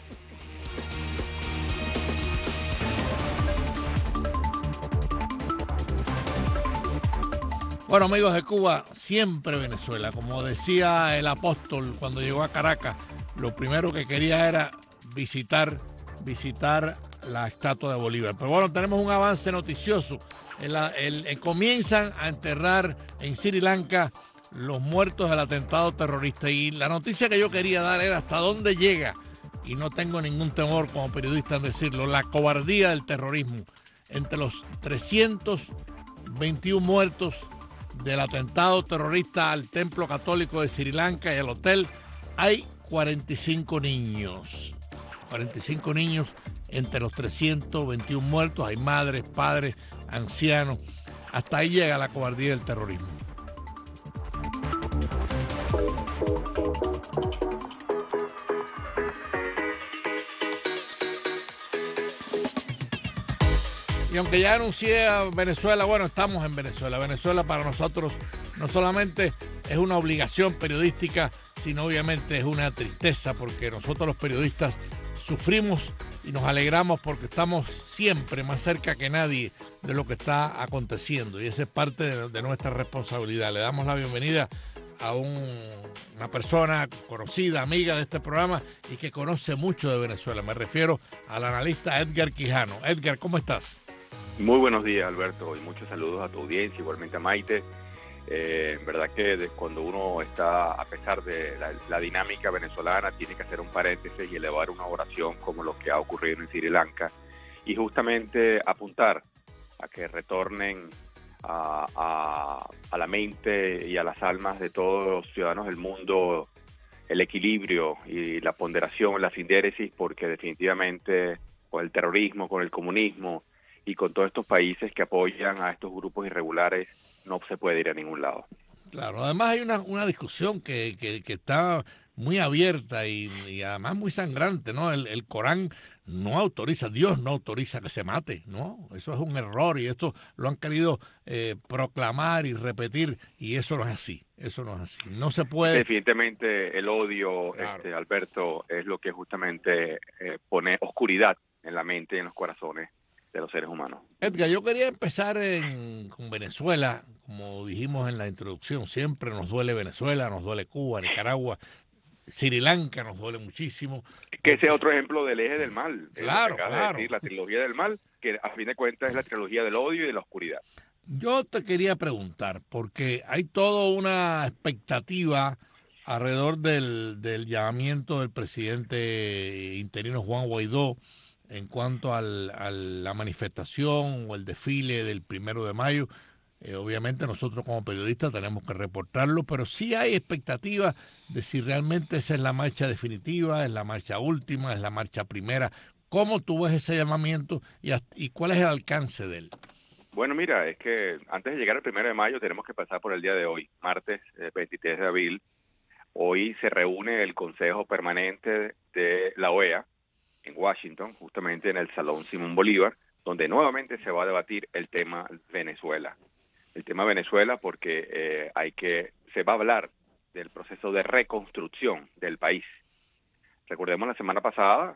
Bueno, amigos de Cuba, siempre Venezuela. Como decía el apóstol cuando llegó a Caracas, lo primero que quería era visitar, visitar la estatua de Bolívar. Pero bueno, tenemos un avance noticioso. El, el, el, comienzan a enterrar en Sri Lanka los muertos del atentado terrorista. Y la noticia que yo quería dar era hasta dónde llega, y no tengo ningún temor como periodista en decirlo, la cobardía del terrorismo. Entre los trescientos veintiún muertos del atentado terrorista al templo católico de Sri Lanka y al hotel, hay cuarenta y cinco niños. cuarenta y cinco niños entre los trescientos veintiún muertos. Hay madres, padres, ancianos. hasta ahí llega la cobardía del terrorismo. Y aunque ya anuncié a Venezuela, bueno, estamos en Venezuela. Venezuela para nosotros no solamente es una obligación periodística, sino obviamente es una tristeza, porque nosotros los periodistas sufrimos y nos alegramos porque estamos siempre más cerca que nadie de lo que está aconteciendo, y esa es parte de, de nuestra responsabilidad. Le damos la bienvenida a un, una persona conocida, amiga de este programa y que conoce mucho de Venezuela. Me refiero al analista Edgar Quijano. Edgar, ¿cómo estás? Muy buenos días, Alberto, y muchos saludos a tu audiencia, igualmente a Maite. Eh, en verdad que de, cuando uno está, a pesar de la, la dinámica venezolana, tiene que hacer un paréntesis y elevar una oración como lo que ha ocurrido en Sri Lanka, y justamente apuntar a que retornen a, a, a la mente y a las almas de todos los ciudadanos del mundo el equilibrio y la ponderación, la sindéresis, porque definitivamente con el terrorismo, con el comunismo y con todos estos países que apoyan a estos grupos irregulares, no se puede ir a ningún lado. Claro, además hay una, una discusión que, que, que está muy abierta y, y además muy sangrante, ¿no? El, el Corán no autoriza, Dios no autoriza que se mate, ¿no? Eso es un error y esto lo han querido eh, proclamar y repetir, y eso no es así, eso no es así. No se puede... Definitivamente el odio, claro. este, Alberto, es lo que justamente eh, pone oscuridad en la mente y en los corazones de los seres humanos. Edgar, yo quería empezar en, con Venezuela. Como dijimos en la introducción, siempre nos duele Venezuela, nos duele Cuba, Nicaragua, Sri Lanka nos duele muchísimo. Que ese otro ejemplo del eje del mal. Claro, es lo que claro. De decir, la trilogía del mal, que a fin de cuentas es la trilogía del odio y de la oscuridad. Yo te quería preguntar, porque hay toda una expectativa alrededor del, del llamamiento del presidente interino Juan Guaidó en cuanto al, a la manifestación o el desfile del primero de mayo. Eh, obviamente nosotros como periodistas tenemos que reportarlo, pero sí hay expectativa de si realmente esa es la marcha definitiva, es la marcha última, es la marcha primera. ¿Cómo tú ves ese llamamiento y, y cuál es el alcance de él? Bueno, mira, es que antes de llegar al primero de mayo tenemos que pasar por el día de hoy, martes eh, veintitrés de abril. Hoy se reúne el Consejo Permanente de la O E A en Washington, justamente en el Salón Simón Bolívar, donde nuevamente se va a debatir el tema Venezuela. El tema Venezuela porque eh, hay que se va a hablar del proceso de reconstrucción del país. Recordemos la semana pasada,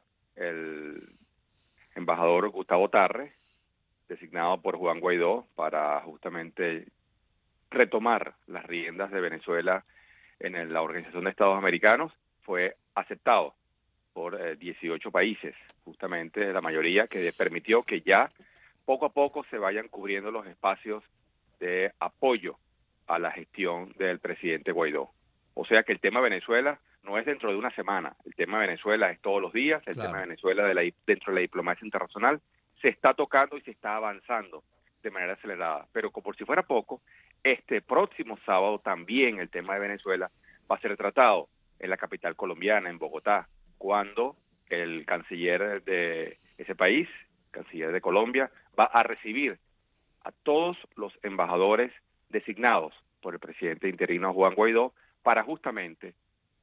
el embajador Gustavo Tarre, designado por Juan Guaidó para justamente retomar las riendas de Venezuela en la Organización de Estados Americanos, fue aceptado por eh, dieciocho países, justamente la mayoría, que permitió que ya poco a poco se vayan cubriendo los espacios de apoyo a la gestión del presidente Guaidó. O sea que el tema Venezuela no es dentro de una semana, el tema Venezuela es todos los días, el claro. tema Venezuela de la, dentro de la diplomacia internacional se está tocando y se está avanzando de manera acelerada. Pero como por si fuera poco, este próximo sábado también el tema de Venezuela va a ser tratado en la capital colombiana, en Bogotá, cuando el canciller de ese país, canciller de Colombia, va a recibir a todos los embajadores designados por el presidente interino Juan Guaidó para justamente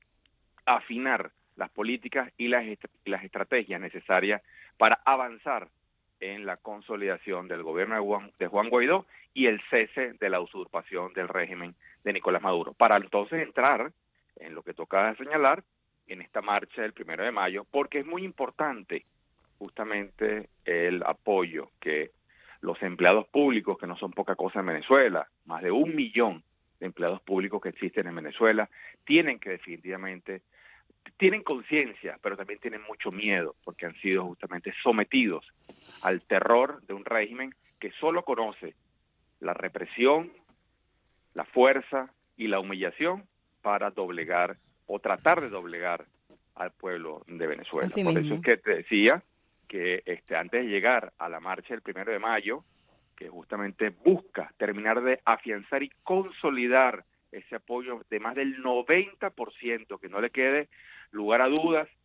afinar las políticas y las, est- las estrategias necesarias para avanzar en la consolidación del gobierno de Juan, de Juan Guaidó y el cese de la usurpación del régimen de Nicolás Maduro, para entonces entrar en lo que toca señalar en esta marcha del primero de mayo, porque es muy importante justamente el apoyo que los empleados públicos, que no son poca cosa en Venezuela, más de un millón de empleados públicos que existen en Venezuela, tienen que definitivamente, tienen conciencia, pero también tienen mucho miedo, porque han sido justamente sometidos al terror de un régimen que solo conoce la represión, la fuerza y la humillación para doblegar o tratar de doblegar al pueblo de Venezuela. Así Por mismo. eso es que te decía que este, antes de llegar a la marcha del primero de mayo, que justamente busca terminar de afianzar y consolidar ese apoyo de más del noventa por ciento, que no le quede lugar a dudas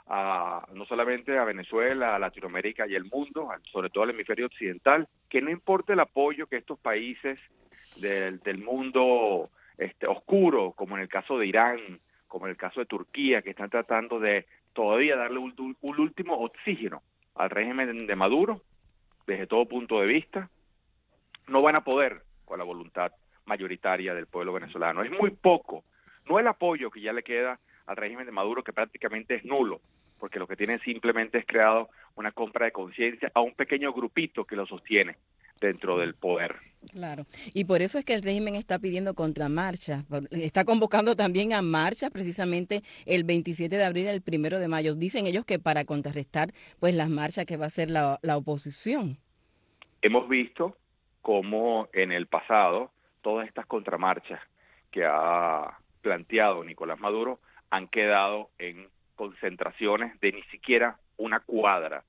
a no solamente a Venezuela, a Latinoamérica y el mundo, sobre todo al hemisferio occidental, que no importa el apoyo que estos países del, del mundo este, oscuro, como en el caso de Irán, como en el caso de Turquía, que están tratando de todavía darle un, un último oxígeno al régimen de Maduro, desde todo punto de vista, no van a poder con la voluntad mayoritaria del pueblo venezolano. Es muy poco, no el apoyo que ya le queda al régimen de Maduro, que prácticamente es nulo, porque lo que tienen simplemente es creado una compra de conciencia a un pequeño grupito que lo sostiene dentro del poder. Claro, y por eso es que el régimen está pidiendo contramarchas, está convocando también a marchas precisamente el veintisiete de abril, el primero de mayo. Dicen ellos que para contrarrestar pues las marchas que va a hacer la, la oposición. Hemos visto cómo en el pasado todas estas contramarchas que ha planteado Nicolás Maduro han quedado en concentraciones de ni siquiera una cuadra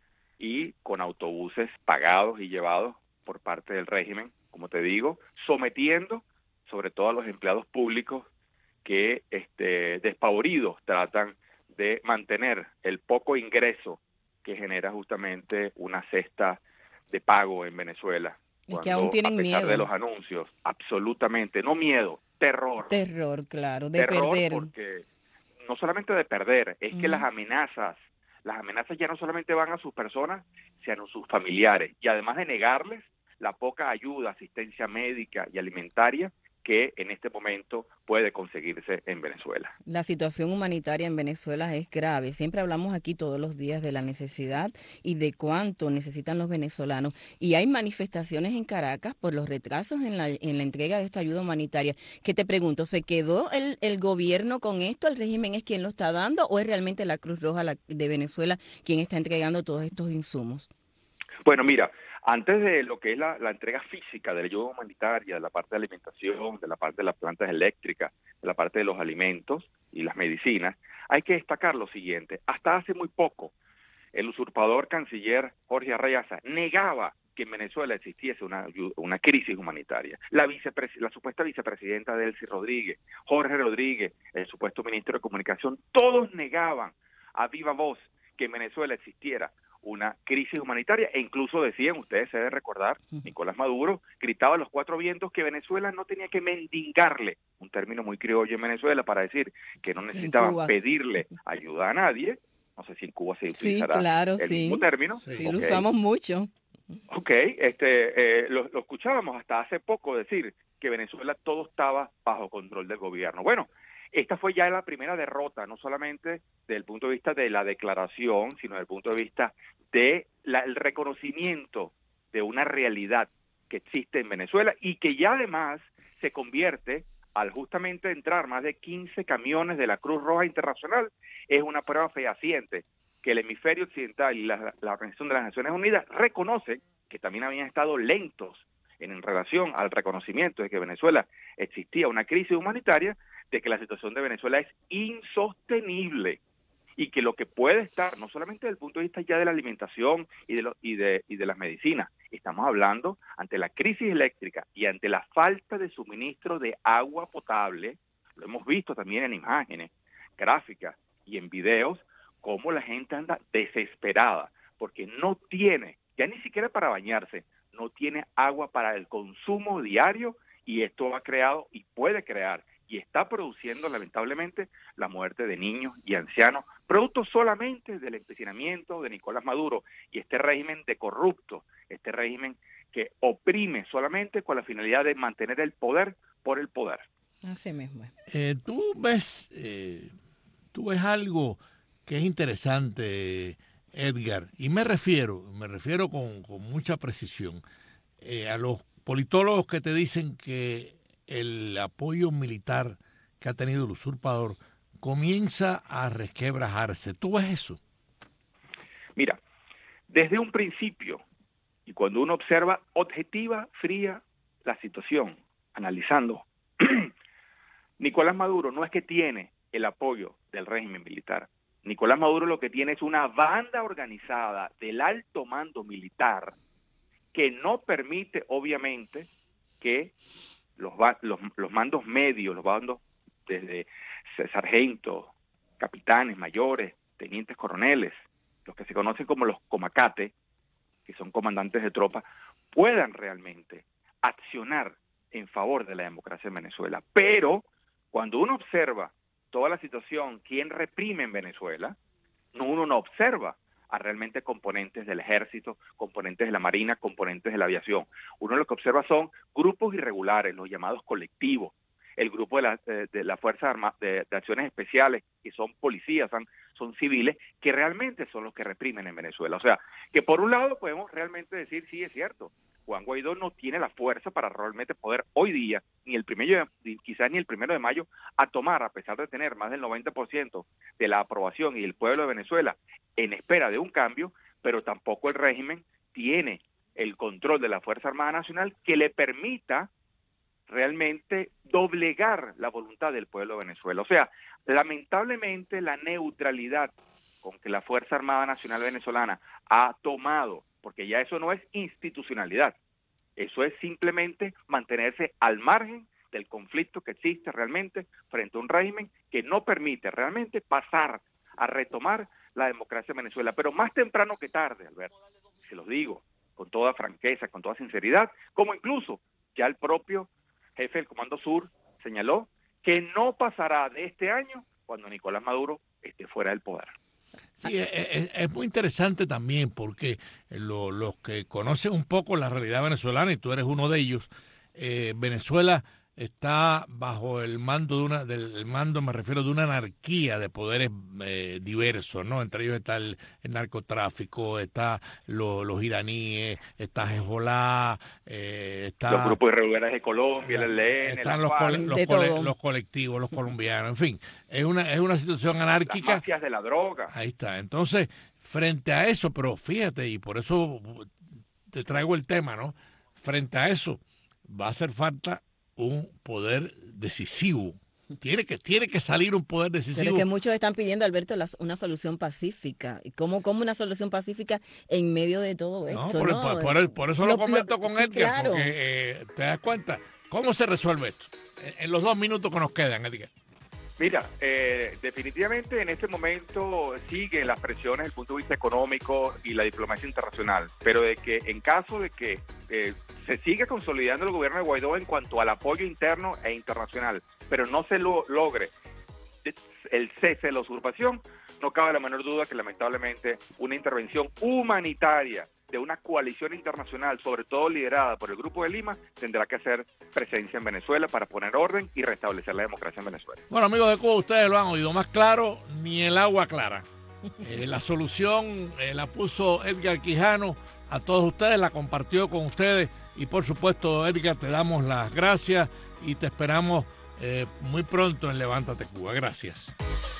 y con autobuses pagados y llevados por parte del régimen, como te digo, sometiendo sobre todo a los empleados públicos que este, despavoridos tratan de mantener el poco ingreso que genera justamente una cesta de pago en Venezuela. Es que aún tienen a pesar miedo. de los anuncios, absolutamente, no miedo, terror. Terror, claro, de terror perder. Porque no solamente de perder, es Uh-huh. que las amenazas, las amenazas ya no solamente van a sus personas, sino a sus familiares. Y además de negarles la poca ayuda, asistencia médica y alimentaria que en este momento puede conseguirse en Venezuela. La situación humanitaria en Venezuela es grave. Siempre hablamos aquí todos los días de la necesidad y de cuánto necesitan los venezolanos. Y hay manifestaciones en Caracas por los retrasos en la, en la entrega de esta ayuda humanitaria. Que te pregunto, ¿se quedó el, el gobierno con esto? ¿El régimen es quien lo está dando o es realmente la Cruz Roja la, de Venezuela quien está entregando todos estos insumos? Bueno, mira, antes de lo que es la, la entrega física de la ayuda humanitaria, de la parte de alimentación, de la parte de las plantas eléctricas, de la parte de los alimentos y las medicinas, hay que destacar lo siguiente. Hasta hace muy poco, el usurpador canciller Jorge Arreaza negaba que en Venezuela existiese una, una crisis humanitaria. La, vicepres la supuesta vicepresidenta Delcy Rodríguez, Jorge Rodríguez, el supuesto ministro de Comunicación, todos negaban a viva voz que en Venezuela existiera una crisis humanitaria, e incluso decían, ustedes se deben recordar, Nicolás Maduro gritaba a los cuatro vientos que Venezuela no tenía que mendigarle, un término muy criollo en Venezuela para decir que no necesitaban pedirle ayuda a nadie. No sé si en Cuba se utilizará sí, claro, el sí. mismo término. Sí, okay. Lo usamos mucho. Ok, este, eh, lo, lo escuchábamos hasta hace poco decir que Venezuela todo estaba bajo control del gobierno. Bueno, esta fue ya la primera derrota, no solamente desde el punto de vista de la declaración, sino desde el punto de vista de la, el reconocimiento de una realidad que existe en Venezuela y que ya además se convierte, al justamente entrar más de quince camiones de la Cruz Roja Internacional, es una prueba fehaciente que el hemisferio occidental y la, la Organización de las Naciones Unidas reconocen que también habían estado lentos en, en relación al reconocimiento de que Venezuela existía una crisis humanitaria, de que la situación de Venezuela es insostenible y que lo que puede estar, no solamente desde el punto de vista ya de la alimentación y de, lo, y de, y de las medicinas, estamos hablando ante la crisis eléctrica y ante la falta de suministro de agua potable, lo hemos visto también en imágenes, gráficas y en videos, cómo la gente anda desesperada porque no tiene, ya ni siquiera para bañarse, no tiene agua para el consumo diario, y esto ha creado y puede crear y está produciendo lamentablemente la muerte de niños y ancianos, producto solamente del empecinamiento de Nicolás Maduro y este régimen de corrupto, este régimen que oprime solamente con la finalidad de mantener el poder por el poder. Así mismo. Eh, tú ves, eh, tú ves algo que es interesante, Edgar, y me refiero, me refiero con, con mucha precisión eh, a los politólogos que te dicen que el apoyo militar que ha tenido el usurpador comienza a resquebrajarse. ¿Tú ves eso? Mira, desde un principio, y cuando uno observa objetiva, fría, la situación, analizando, Nicolás Maduro no es que tiene el apoyo del régimen militar. Nicolás Maduro lo que tiene es una banda organizada del alto mando militar que no permite, obviamente, que los, los, los mandos medios, los bandos desde sargentos, capitanes, mayores, tenientes coroneles, los que se conocen como los comacate, que son comandantes de tropa, puedan realmente accionar en favor de la democracia en Venezuela. Pero cuando uno observa toda la situación, quién reprime en Venezuela, no, uno no observa a realmente componentes del ejército, componentes de la marina, componentes de la aviación. Uno lo que observa son grupos irregulares, los llamados colectivos, el grupo de la, de, de la Fuerza Arma, de, de Acciones Especiales, que son policías, son, son civiles, que realmente son los que reprimen en Venezuela. O sea, que por un lado podemos realmente decir, sí, es cierto, Juan Guaidó no tiene la fuerza para realmente poder hoy día, ni el primero, quizás ni el primero de mayo, a tomar, a pesar de tener más del noventa por ciento de la aprobación y el pueblo de Venezuela en espera de un cambio, pero tampoco el régimen tiene el control de la Fuerza Armada Nacional que le permita realmente doblegar la voluntad del pueblo de Venezuela. O sea, lamentablemente la neutralidad con que la Fuerza Armada Nacional venezolana ha tomado, porque ya eso no es institucionalidad, eso es simplemente mantenerse al margen del conflicto que existe realmente frente a un régimen que no permite realmente pasar a retomar la democracia en Venezuela. Pero más temprano que tarde, Alberto, se los digo con toda franqueza, con toda sinceridad, como incluso ya el propio jefe del Comando Sur señaló que no pasará de este año cuando Nicolás Maduro esté fuera del poder. Sí, es, es, es muy interesante también porque lo, los que conocen un poco la realidad venezolana, y tú eres uno de ellos, eh, Venezuela está bajo el mando de una, del mando me refiero de una anarquía de poderes eh, diversos, ¿no? Entre ellos está el, el narcotráfico, está lo, los iraníes, está Hezbollah, eh, está los grupos irregulares de Colombia, el E L N, están los, cole, los, cole, los colectivos, los colombianos, en fin, es una es una situación anárquica. Las mafias de la droga. Ahí está. Entonces, frente a eso, pero fíjate, y por eso te traigo el tema, ¿no? Frente a eso va a hacer falta un poder decisivo. Tiene que, tiene que salir un poder decisivo. Pero que muchos están pidiendo, Alberto, la, una solución pacífica. ¿Y cómo, cómo una solución pacífica en medio de todo esto? No, por, ¿no? Por, por, el, por eso lo, lo comento con sí, Edgar, claro. Porque eh, te das cuenta, ¿cómo se resuelve esto? En, en los dos minutos que nos quedan, Edgar. Mira, eh, definitivamente en este momento siguen las presiones desde el punto de vista económico y la diplomacia internacional, pero de que en caso de que eh, se siga consolidando el gobierno de Guaidó en cuanto al apoyo interno e internacional, pero no se lo logre el cese de la usurpación, no cabe la menor duda que lamentablemente una intervención humanitaria de una coalición internacional, sobre todo liderada por el Grupo de Lima, tendrá que hacer presencia en Venezuela para poner orden y restablecer la democracia en Venezuela. Bueno, amigos de Cuba, ustedes lo han oído más claro, ni el agua clara. Eh, la solución eh, la puso Edgar Quijano a todos ustedes, la compartió con ustedes y por supuesto, Edgar, te damos las gracias y te esperamos eh, muy pronto en Levántate Cuba. Gracias.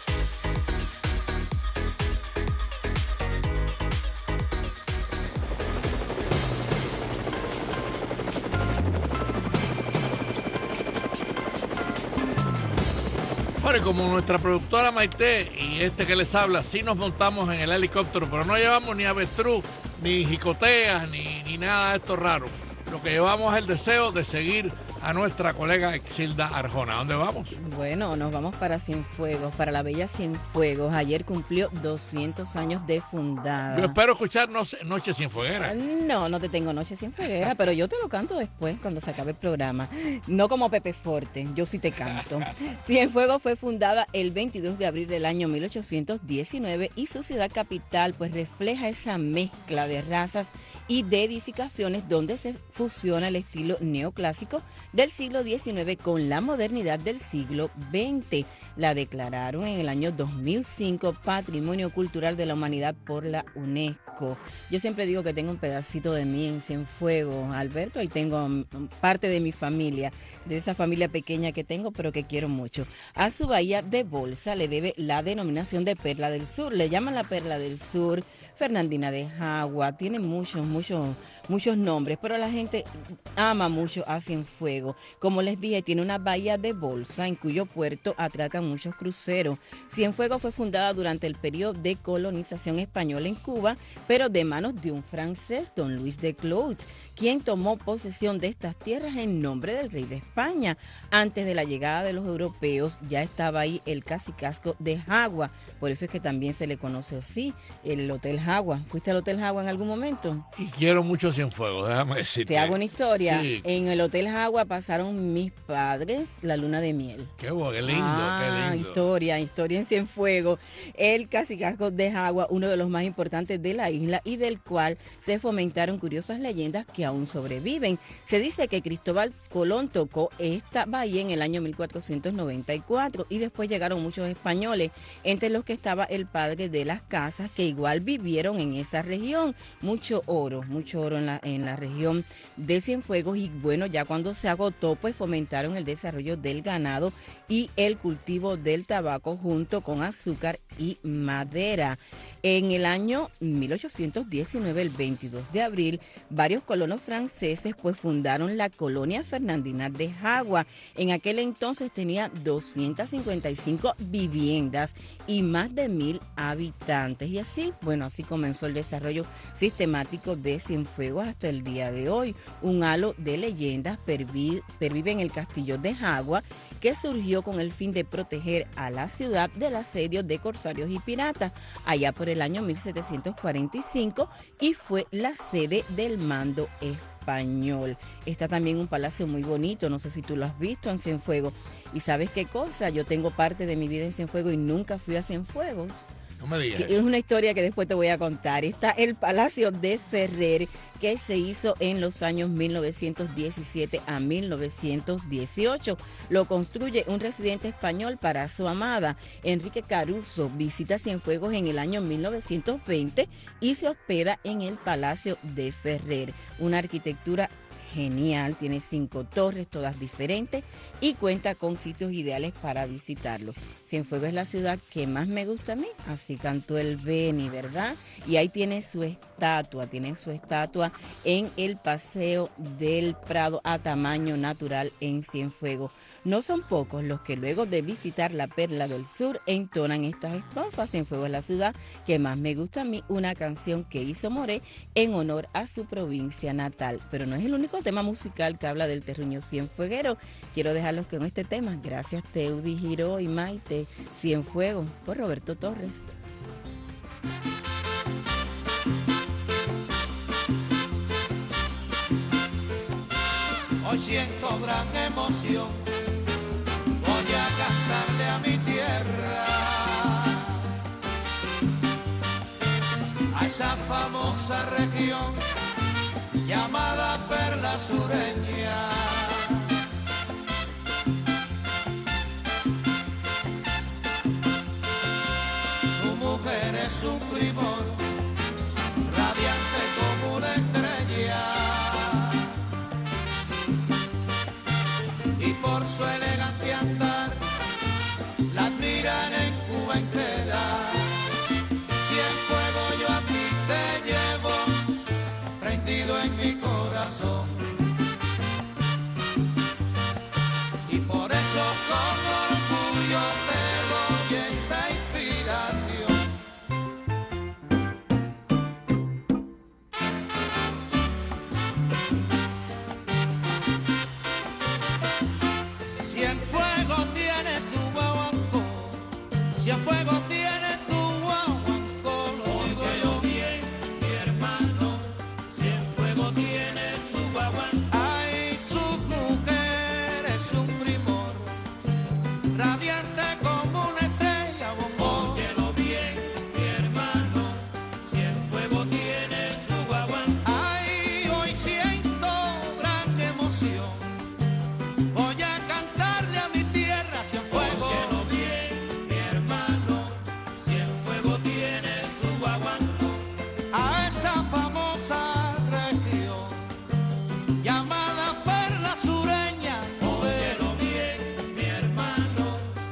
Bueno, y como nuestra productora Maite y este que les habla, sí nos montamos en el helicóptero, pero no llevamos ni avestruz, ni jicoteas, ni, ni nada de esto raro. Lo que llevamos es el deseo de seguir a nuestra colega Exilda Arjona. ¿A dónde vamos? Bueno, nos vamos para Cienfuegos, para la bella Cienfuegos. Ayer cumplió doscientos años de fundada. Yo espero escuchar Noche Cienfueguera. No, no te tengo Noche Cienfueguera, pero yo te lo canto después, cuando se acabe el programa. No como Pepe Forte, yo sí te canto. Cienfuegos fue fundada el veintidós de abril del año mil ochocientos diecinueve y su ciudad capital pues refleja esa mezcla de razas y de edificaciones donde se fusiona el estilo neoclásico del siglo diecinueve con la modernidad del siglo veinte. La declararon en el año dos mil cinco Patrimonio Cultural de la Humanidad por la UNESCO. Yo siempre digo que tengo un pedacito de mí en Cienfuegos, Alberto, ahí tengo parte de mi familia, de esa familia pequeña que tengo, pero que quiero mucho. A su bahía de Bolsa le debe la denominación de Perla del Sur, le llaman la Perla del Sur, Fernandina de Jagua, tiene muchos, muchos, muchos nombres, pero la gente ama mucho a Cienfuegos. Como les dije, tiene una bahía de bolsa en cuyo puerto atracan muchos cruceros. Cienfuegos fue fundada durante el periodo de colonización española en Cuba, pero de manos de un francés, don Luis de Clout, quien tomó posesión de estas tierras en nombre del rey de España. Antes de la llegada de los europeos ya estaba ahí el cacicazgo de Jagua, por eso es que también se le conoce así, el Hotel Jagua. ¿Fuiste al Hotel Jagua en algún momento? Y quiero mucho Cienfuegos, déjame decirte. Te hago una historia. Sí. En el Hotel Jagua pasaron mis padres la luna de miel. Qué bueno, qué lindo, ah, qué lindo. Historia, historia en Cienfuegos. El cacicazgo de Jagua, uno de los más importantes de la isla y del cual se fomentaron curiosas leyendas que aún sobreviven. Se dice que Cristóbal Colón tocó esta bahía en el año mil cuatrocientos noventa y cuatro y después llegaron muchos españoles, entre los que estaba el padre de las casas, que igual vivieron en esa región. Mucho oro, mucho oro en la, en la región de Cienfuegos, y bueno, ya cuando se agotó, pues fomentaron el desarrollo del ganado y el cultivo del tabaco junto con azúcar y madera. En el año mil ochocientos diecinueve, el veintidós de abril, varios colonos franceses pues fundaron la colonia fernandina de Jagua. En aquel entonces tenía doscientas cincuenta y cinco viviendas y más de mil habitantes. Y así, bueno, así comenzó el desarrollo sistemático de Cienfuegos hasta el día de hoy. Un halo de leyendas pervive, pervive en el castillo de Jagua, que surgió con el fin de proteger a la ciudad del asedio de corsarios y piratas allá por el año mil setecientos cuarenta y cinco, y fue la sede del mando español. Está también un palacio muy bonito, no sé si tú lo has visto en Cienfuegos. ¿Y sabes qué cosa? Yo tengo parte de mi vida en Cienfuegos y nunca fui a Cienfuegos. No me digas. Es una historia que después te voy a contar. Está el Palacio de Ferrer, que se hizo en los años mil novecientos diecisiete a mil novecientos dieciocho. Lo construye un residente español para su amada. Enrique Caruso visita Cienfuegos en el año mil novecientos veinte y se hospeda en el Palacio de Ferrer. Una arquitectura genial, tiene cinco torres, todas diferentes, y cuenta con sitios ideales para visitarlo. Cienfuegos es la ciudad que más me gusta a mí, así cantó el Beni, ¿verdad? Y ahí tiene su estatua, tiene su estatua en el Paseo del Prado a tamaño natural en Cienfuegos. No son pocos los que luego de visitar la Perla del Sur entonan estas estrofas. Cienfuegos es la ciudad que más me gusta a mí, una canción que hizo Moré en honor a su provincia natal. Pero no es el único tema musical que habla del terruño cienfueguero. Quiero dejarlos con este tema. Gracias Teudi Giró y Maite. Cienfuegos por Roberto Torres. Hoy siento gran emoción, voy a cantarle a mi tierra, a esa famosa región llamada Perla Sureña. Su mujer es un primor, radiante como una estrella, y por su elegante andar la admiran en Cuba entera. Cienfuegos yo a ti te llevo, prendido en mi corazón, y por eso con orgullo te doy esta inspiración. Cienfuegos tiene tu guaguancó, Cienfuegos tiene tu guaguancó, lo digo yo bien, mi hermano. Cienfuegos tiene su guaguancó. Ay, sus mujeres un primor, radiante como una estrella bombón. Óyelo bien, mi hermano. Cienfuegos tiene su guaguancó. Ay, hoy siento gran emoción, voy a cantarle a mi tierra Cienfuegos. Óyelo bien, mi hermano. Cienfuegos tiene su guaguancó. A esa famosa región llamada Perla Sureña. Óyelo bien, mi hermano.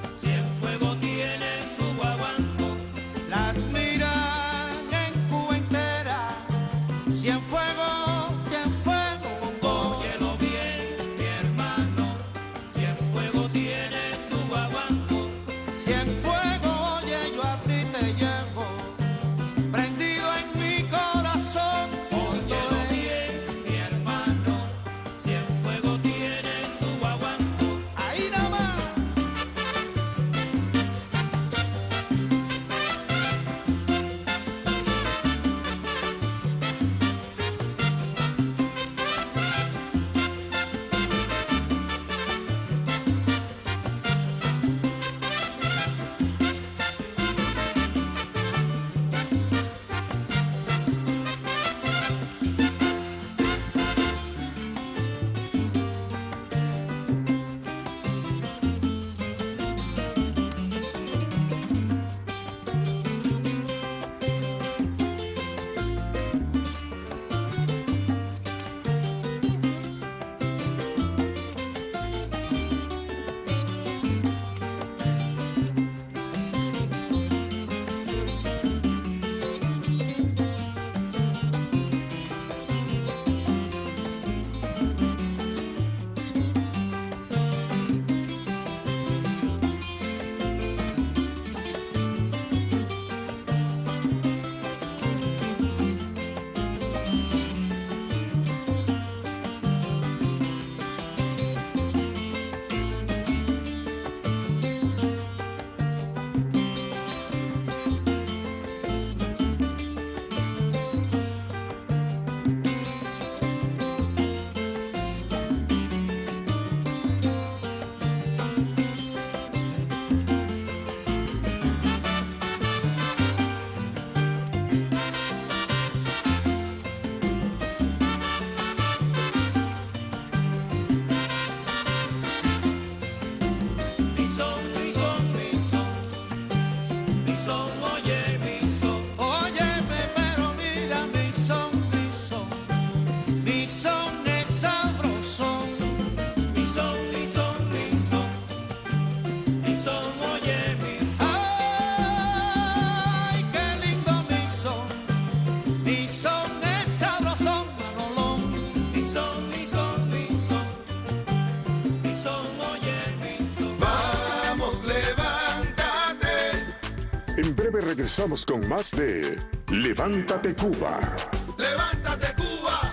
regresamos con más de Levántate Cuba. ¡Levántate Cuba!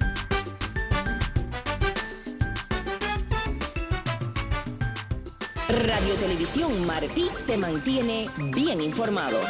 Radio Televisión Martí te mantiene bien informado.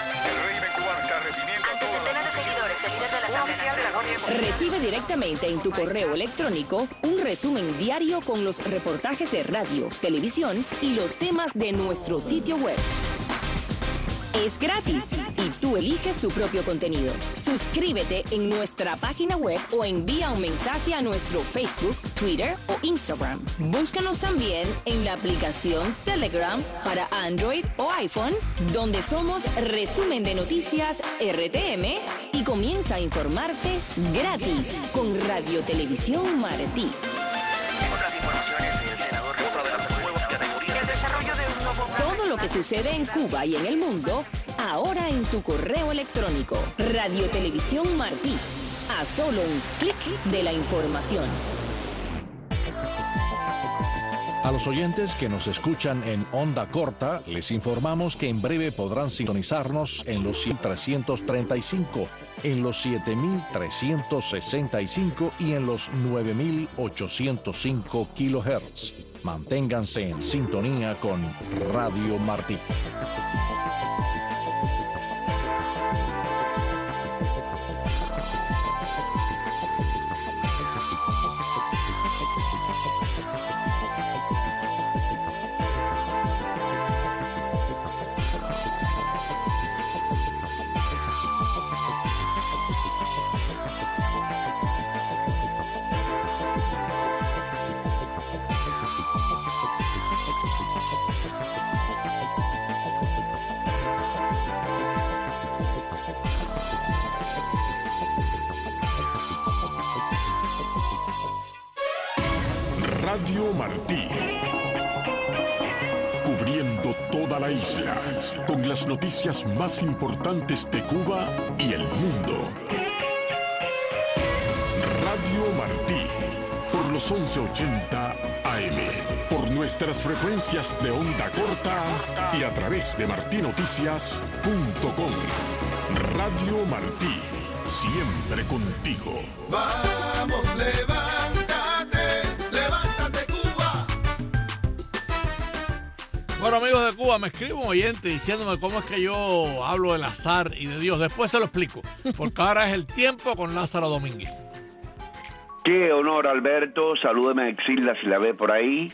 Recibe directamente en tu correo electrónico un resumen diario con los reportajes de radio, televisión y los temas de nuestro sitio web. Es gratis y tú eliges tu propio contenido. Suscríbete en nuestra página web o envía un mensaje a nuestro Facebook, Twitter o Instagram. Búscanos también en la aplicación Telegram para Android o iPhone, donde somos Resumen de Noticias R T M y comienza a informarte gratis con Radio Televisión Martí. Todo lo que sucede en Cuba y en el mundo, ahora en tu correo electrónico. Radio Televisión Martí. A solo un clic de la información. A los oyentes que nos escuchan en onda corta, les informamos que en breve podrán sintonizarnos en los trescientos treinta y cinco, en los siete mil trescientos sesenta y cinco y en los nueve mil ochocientos cinco kilohertz. Manténganse en sintonía con Radio Martí. Radio Martí, cubriendo toda la isla, con las noticias más importantes de Cuba y el mundo. Radio Martí, por los once ochenta A M, por nuestras frecuencias de onda corta y a través de martí noticias punto com. Radio Martí, siempre contigo. Vamos, levántate, levántate Cuba. Bueno, amigos de Cuba, me escribe un oyente diciéndome cómo es que yo hablo del azar y de Dios. Después se lo explico, porque ahora es el tiempo con Lázaro Domínguez. Qué honor, Alberto. Salúdeme a Exilda si la ve por ahí.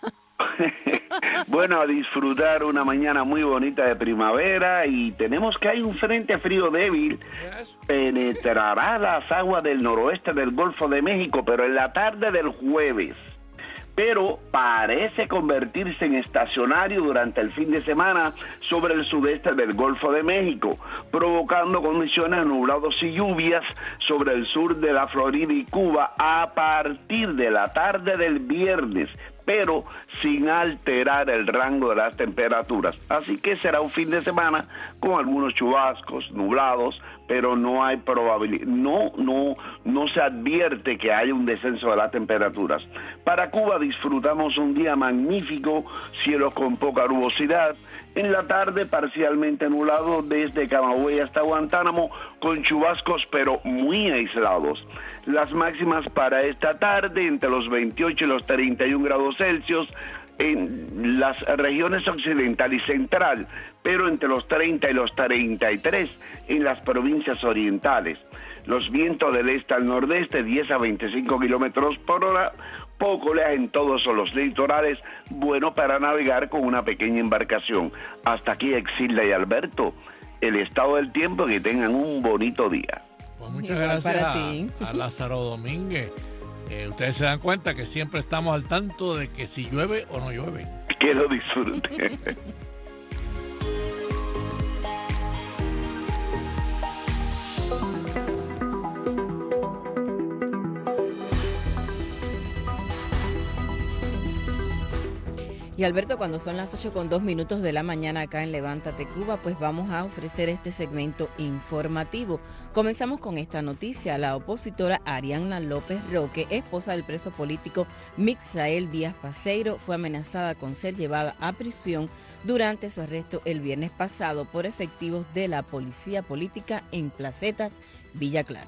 Bueno, a disfrutar una mañana muy bonita de primavera, y tenemos que hay un frente frío débil, penetrará las aguas del noroeste del Golfo de México, pero en la tarde del jueves. Pero parece convertirse en estacionario durante el fin de semana sobre el sudeste del Golfo de México, provocando condiciones nublados y lluvias sobre el sur de la Florida y Cuba a partir de la tarde del viernes, pero sin alterar el rango de las temperaturas. Así que será un fin de semana con algunos chubascos, nublados, pero no hay probabilidad, no, no, no se advierte que haya un descenso de las temperaturas. Para Cuba disfrutamos un día magnífico, cielos con poca nubosidad. En la tarde parcialmente nublado desde Camagüey hasta Guantánamo, con chubascos pero muy aislados. Las máximas para esta tarde entre los veintiocho y los treinta y un grados Celsius en las regiones occidental y central, pero entre los treinta y los treinta y tres en las provincias orientales. Los vientos del este al nordeste, diez a veinticinco kilómetros por hora, poco oleaje en todos los litorales, bueno para navegar con una pequeña embarcación. Hasta aquí, Exilda y Alberto, el estado del tiempo, que tengan un bonito día. Pues muchas gracias a, a Lázaro Domínguez. Eh, ustedes se dan cuenta que siempre estamos al tanto de que si llueve o no llueve. Que lo disfruten. Y Y Alberto, cuando son las ocho con dos minutos de la mañana acá en Levántate Cuba, pues vamos a ofrecer este segmento informativo. Comenzamos con esta noticia. La opositora Arianna López Roque, esposa del preso político Misael Díaz Paceiro, fue amenazada con ser llevada a prisión durante su arresto el viernes pasado por efectivos de la policía política en Placetas, Villa Clara.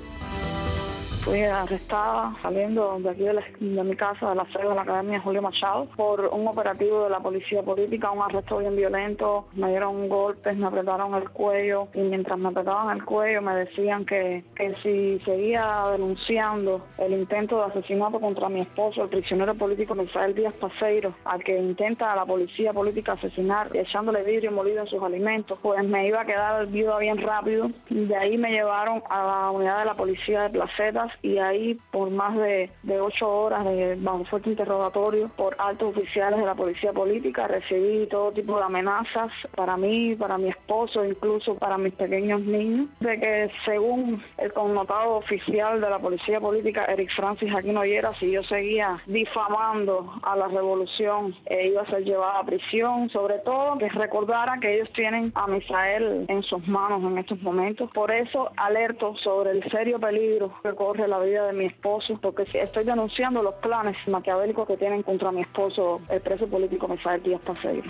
Fui arrestada saliendo de aquí de, la, de mi casa, de la sede de la Academia Julio Machado, por un operativo de la policía política, un arresto bien violento. Me dieron golpes, me apretaron el cuello y mientras me apretaban el cuello me decían que, que si seguía denunciando el intento de asesinato contra mi esposo, el prisionero político Misael Díaz Paceiro, al que intenta a la policía política asesinar, echándole vidrio molido en sus alimentos, pues me iba a quedar viuda bien rápido. De ahí me llevaron a la unidad de la policía de Placetas y ahí por más de, de ocho horas de bajo fuerte interrogatorio por altos oficiales de la policía política recibí todo tipo de amenazas para mí, para mi esposo, incluso para mis pequeños niños, de que según el connotado oficial de la policía política, Eric Francis Aquino Ollera, si yo seguía difamando a la revolución, eh, iba a ser llevada a prisión. Sobre todo que recordara que ellos tienen a Misael en sus manos en estos momentos. Por eso alerto sobre el serio peligro que corre la vida de mi esposo, porque estoy denunciando los planes maquiavélicos que tienen contra mi esposo, el preso político Misael Díaz Paceiro.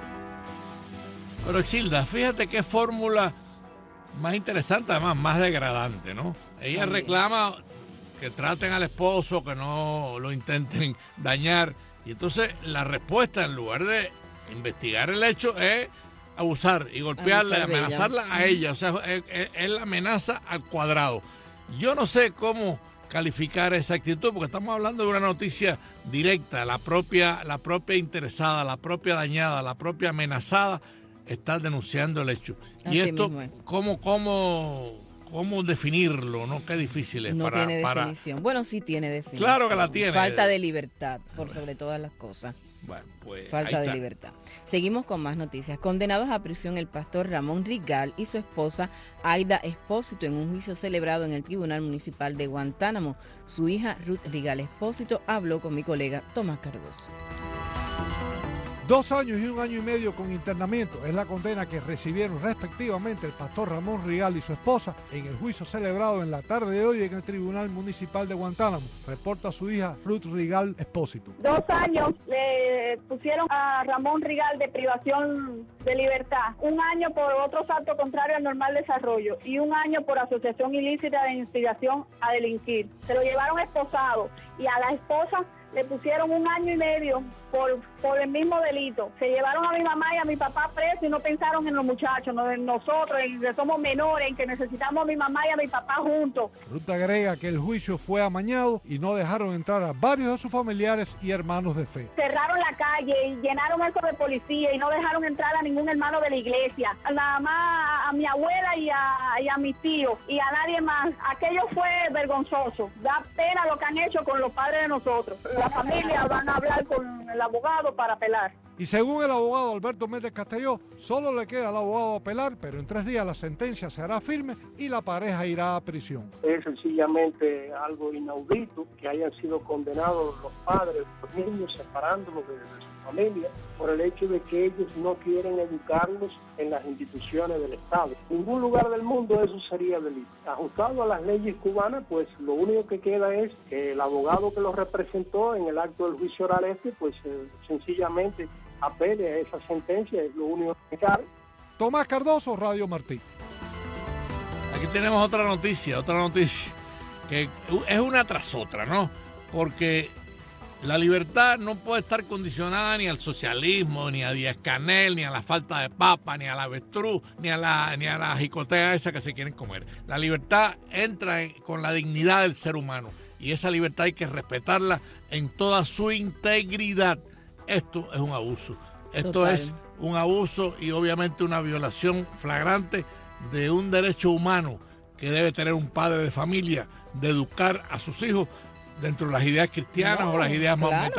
Pero Exilda, fíjate qué fórmula más interesante, además más degradante, ¿no? Ella reclama que traten al esposo, que no lo intenten dañar, y entonces la respuesta, en lugar de investigar el hecho, es abusar y golpearla y amenazarla ella. a ella. O sea, es, es, es la amenaza al cuadrado. Yo no sé cómo calificar esa actitud, porque estamos hablando de una noticia directa. La propia, la propia interesada, la propia dañada, la propia amenazada está denunciando el hecho. Así y esto, ¿cómo, cómo, cómo definirlo? ¿No? Qué difícil es. No para, tiene para... definición. Bueno, sí tiene definición. Claro que la tiene. Falta de libertad, por sobre todas las cosas. Bueno, pues Falta de libertad. Seguimos con más noticias. Condenados a prisión el pastor Ramón Rigal y su esposa Aida Espósito en un juicio celebrado en el Tribunal Municipal de Guantánamo. Su hija Ruth Rigal Espósito habló con mi colega Tomás Cardoso. Dos años y un año y medio con internamiento es la condena que recibieron respectivamente el pastor Ramón Rigal y su esposa en el juicio celebrado en la tarde de hoy en el Tribunal Municipal de Guantánamo. Reporta su hija Ruth Rigal Espósito. Dos años le pusieron a Ramón Rigal de privación de libertad, un año por otros actos contrarios al normal desarrollo y un año por asociación ilícita de instigación a delinquir. Se lo llevaron esposado y a la esposa le pusieron un año y medio por, por el mismo delito. Se llevaron a mi mamá y a mi papá presos y no pensaron en los muchachos, no en nosotros, en que somos menores, en que necesitamos a mi mamá y a mi papá juntos. Ruth agrega que el juicio fue amañado y no dejaron entrar a varios de sus familiares y hermanos de fe. Cerraron la calle y llenaron eso de policía y no dejaron entrar a ningún hermano de la iglesia. Nada más a mi abuela y a, y a mis tíos y a nadie más. Aquello fue vergonzoso. Da pena lo que han hecho con los padres de nosotros. La familia van a hablar con el abogado para apelar. Y según el abogado Alberto Méndez Castelló, solo le queda al abogado apelar, pero en tres días la sentencia se hará firme y la pareja irá a prisión. Es sencillamente algo inaudito que hayan sido condenados los padres, los niños, separándolos de, de su familia por el hecho de que ellos no quieren educarlos en las instituciones del Estado. En ningún lugar del mundo eso sería delito. Ajustado a las leyes cubanas, pues lo único que queda es que el abogado que los representó en el acto del juicio oral este, pues eh, sencillamente apele a esa sentencia, es lo único que queda. Tomás Cardoso, Radio Martí. Aquí tenemos otra noticia, otra noticia, que es una tras otra, ¿no? Porque la libertad no puede estar condicionada ni al socialismo, ni a Díaz-Canel, ni a la falta de papa, ni a la avestruz, ni a la, ni a la jicotea esa que se quieren comer. La libertad entra en, con la dignidad del ser humano y esa libertad hay que respetarla en toda su integridad. Esto es un abuso. Esto Total. es un abuso y obviamente una violación flagrante de un derecho humano que debe tener un padre de familia, de educar a sus hijos dentro de las ideas cristianas no, o las ideas claro. maometanas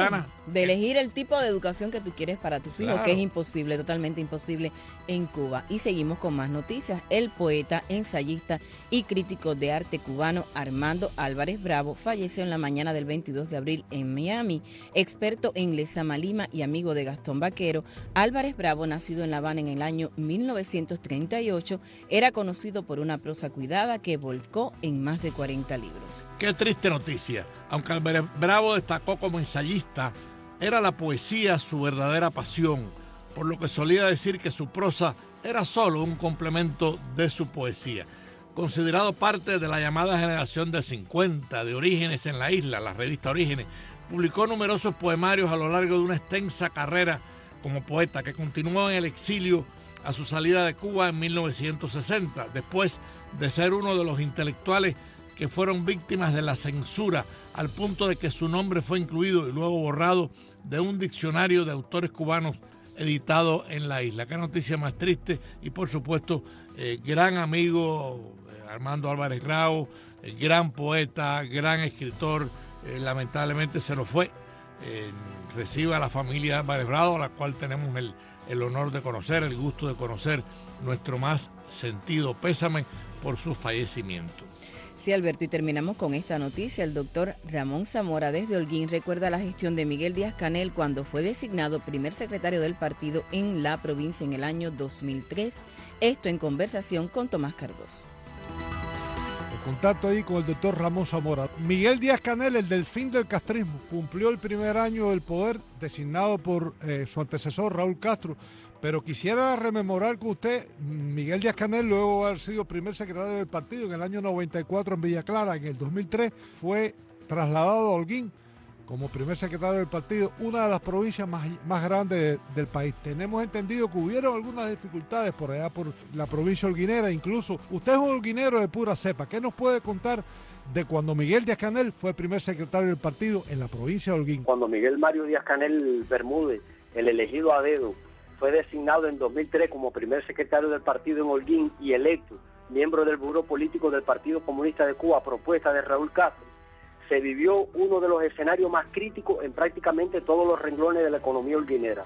de elegir el tipo de educación que tú quieres para tus hijos, Claro. que es imposible, totalmente imposible en Cuba. Y seguimos con más noticias. El poeta, ensayista y crítico de arte cubano Armando Álvarez Bravo falleció en la mañana del veintidós de abril en Miami. Experto en lezama lima y amigo de Gastón Vaquero, Álvarez Bravo, nacido en La Habana en el año mil novecientos treinta y ocho, era conocido por una prosa cuidada que volcó en más de cuarenta libros. Qué triste noticia. Aunque Álvarez Bravo destacó como ensayista, era la poesía su verdadera pasión, por lo que solía decir que su prosa era solo un complemento de su poesía. Considerado parte de la llamada generación de cincuenta de Orígenes en la isla, la revista Orígenes, publicó numerosos poemarios a lo largo de una extensa carrera como poeta que continuó en el exilio a su salida de Cuba en mil novecientos sesenta, después de ser uno de los intelectuales que fueron víctimas de la censura al punto de que su nombre fue incluido y luego borrado de un diccionario de autores cubanos editado en la isla. Qué noticia más triste. Y por supuesto, eh, gran amigo eh, Armando Álvarez Bravo, eh, gran poeta, gran escritor, eh, lamentablemente se nos fue. Eh, recibe a la familia Álvarez Bravo, a la cual tenemos el, el honor de conocer, el gusto de conocer, nuestro más sentido pésame por su fallecimiento. Sí, Alberto, y terminamos con esta noticia. El doctor Ramón Zamora desde Holguín recuerda la gestión de Miguel Díaz-Canel cuando fue designado primer secretario del partido en la provincia en el año dos mil tres. Esto en conversación con Tomás Cardoso. El contacto ahí con el doctor Ramón Zamora. Miguel Díaz-Canel, el del fin del castrismo, cumplió el primer año del poder designado por eh, su antecesor Raúl Castro. Pero quisiera rememorar con usted, Miguel Díaz-Canel, luego de haber sido primer secretario del partido en el año noventa y cuatro en Villa Clara, en el dos mil tres fue trasladado a Holguín como primer secretario del partido, una de las provincias más, más grandes de, del país. Tenemos entendido que hubieron algunas dificultades por allá, por la provincia holguinera, incluso. Usted es un holguinero de pura cepa. ¿Qué nos puede contar de cuando Miguel Díaz-Canel fue primer secretario del partido en la provincia de Holguín? Cuando Miguel Mario Díaz-Canel Bermúdez, el elegido a dedo, fue designado en dos mil tres como primer secretario del partido en Holguín y electo miembro del Buró Político del Partido Comunista de Cuba a propuesta de Raúl Castro, se vivió uno de los escenarios más críticos en prácticamente todos los renglones de la economía holguinera.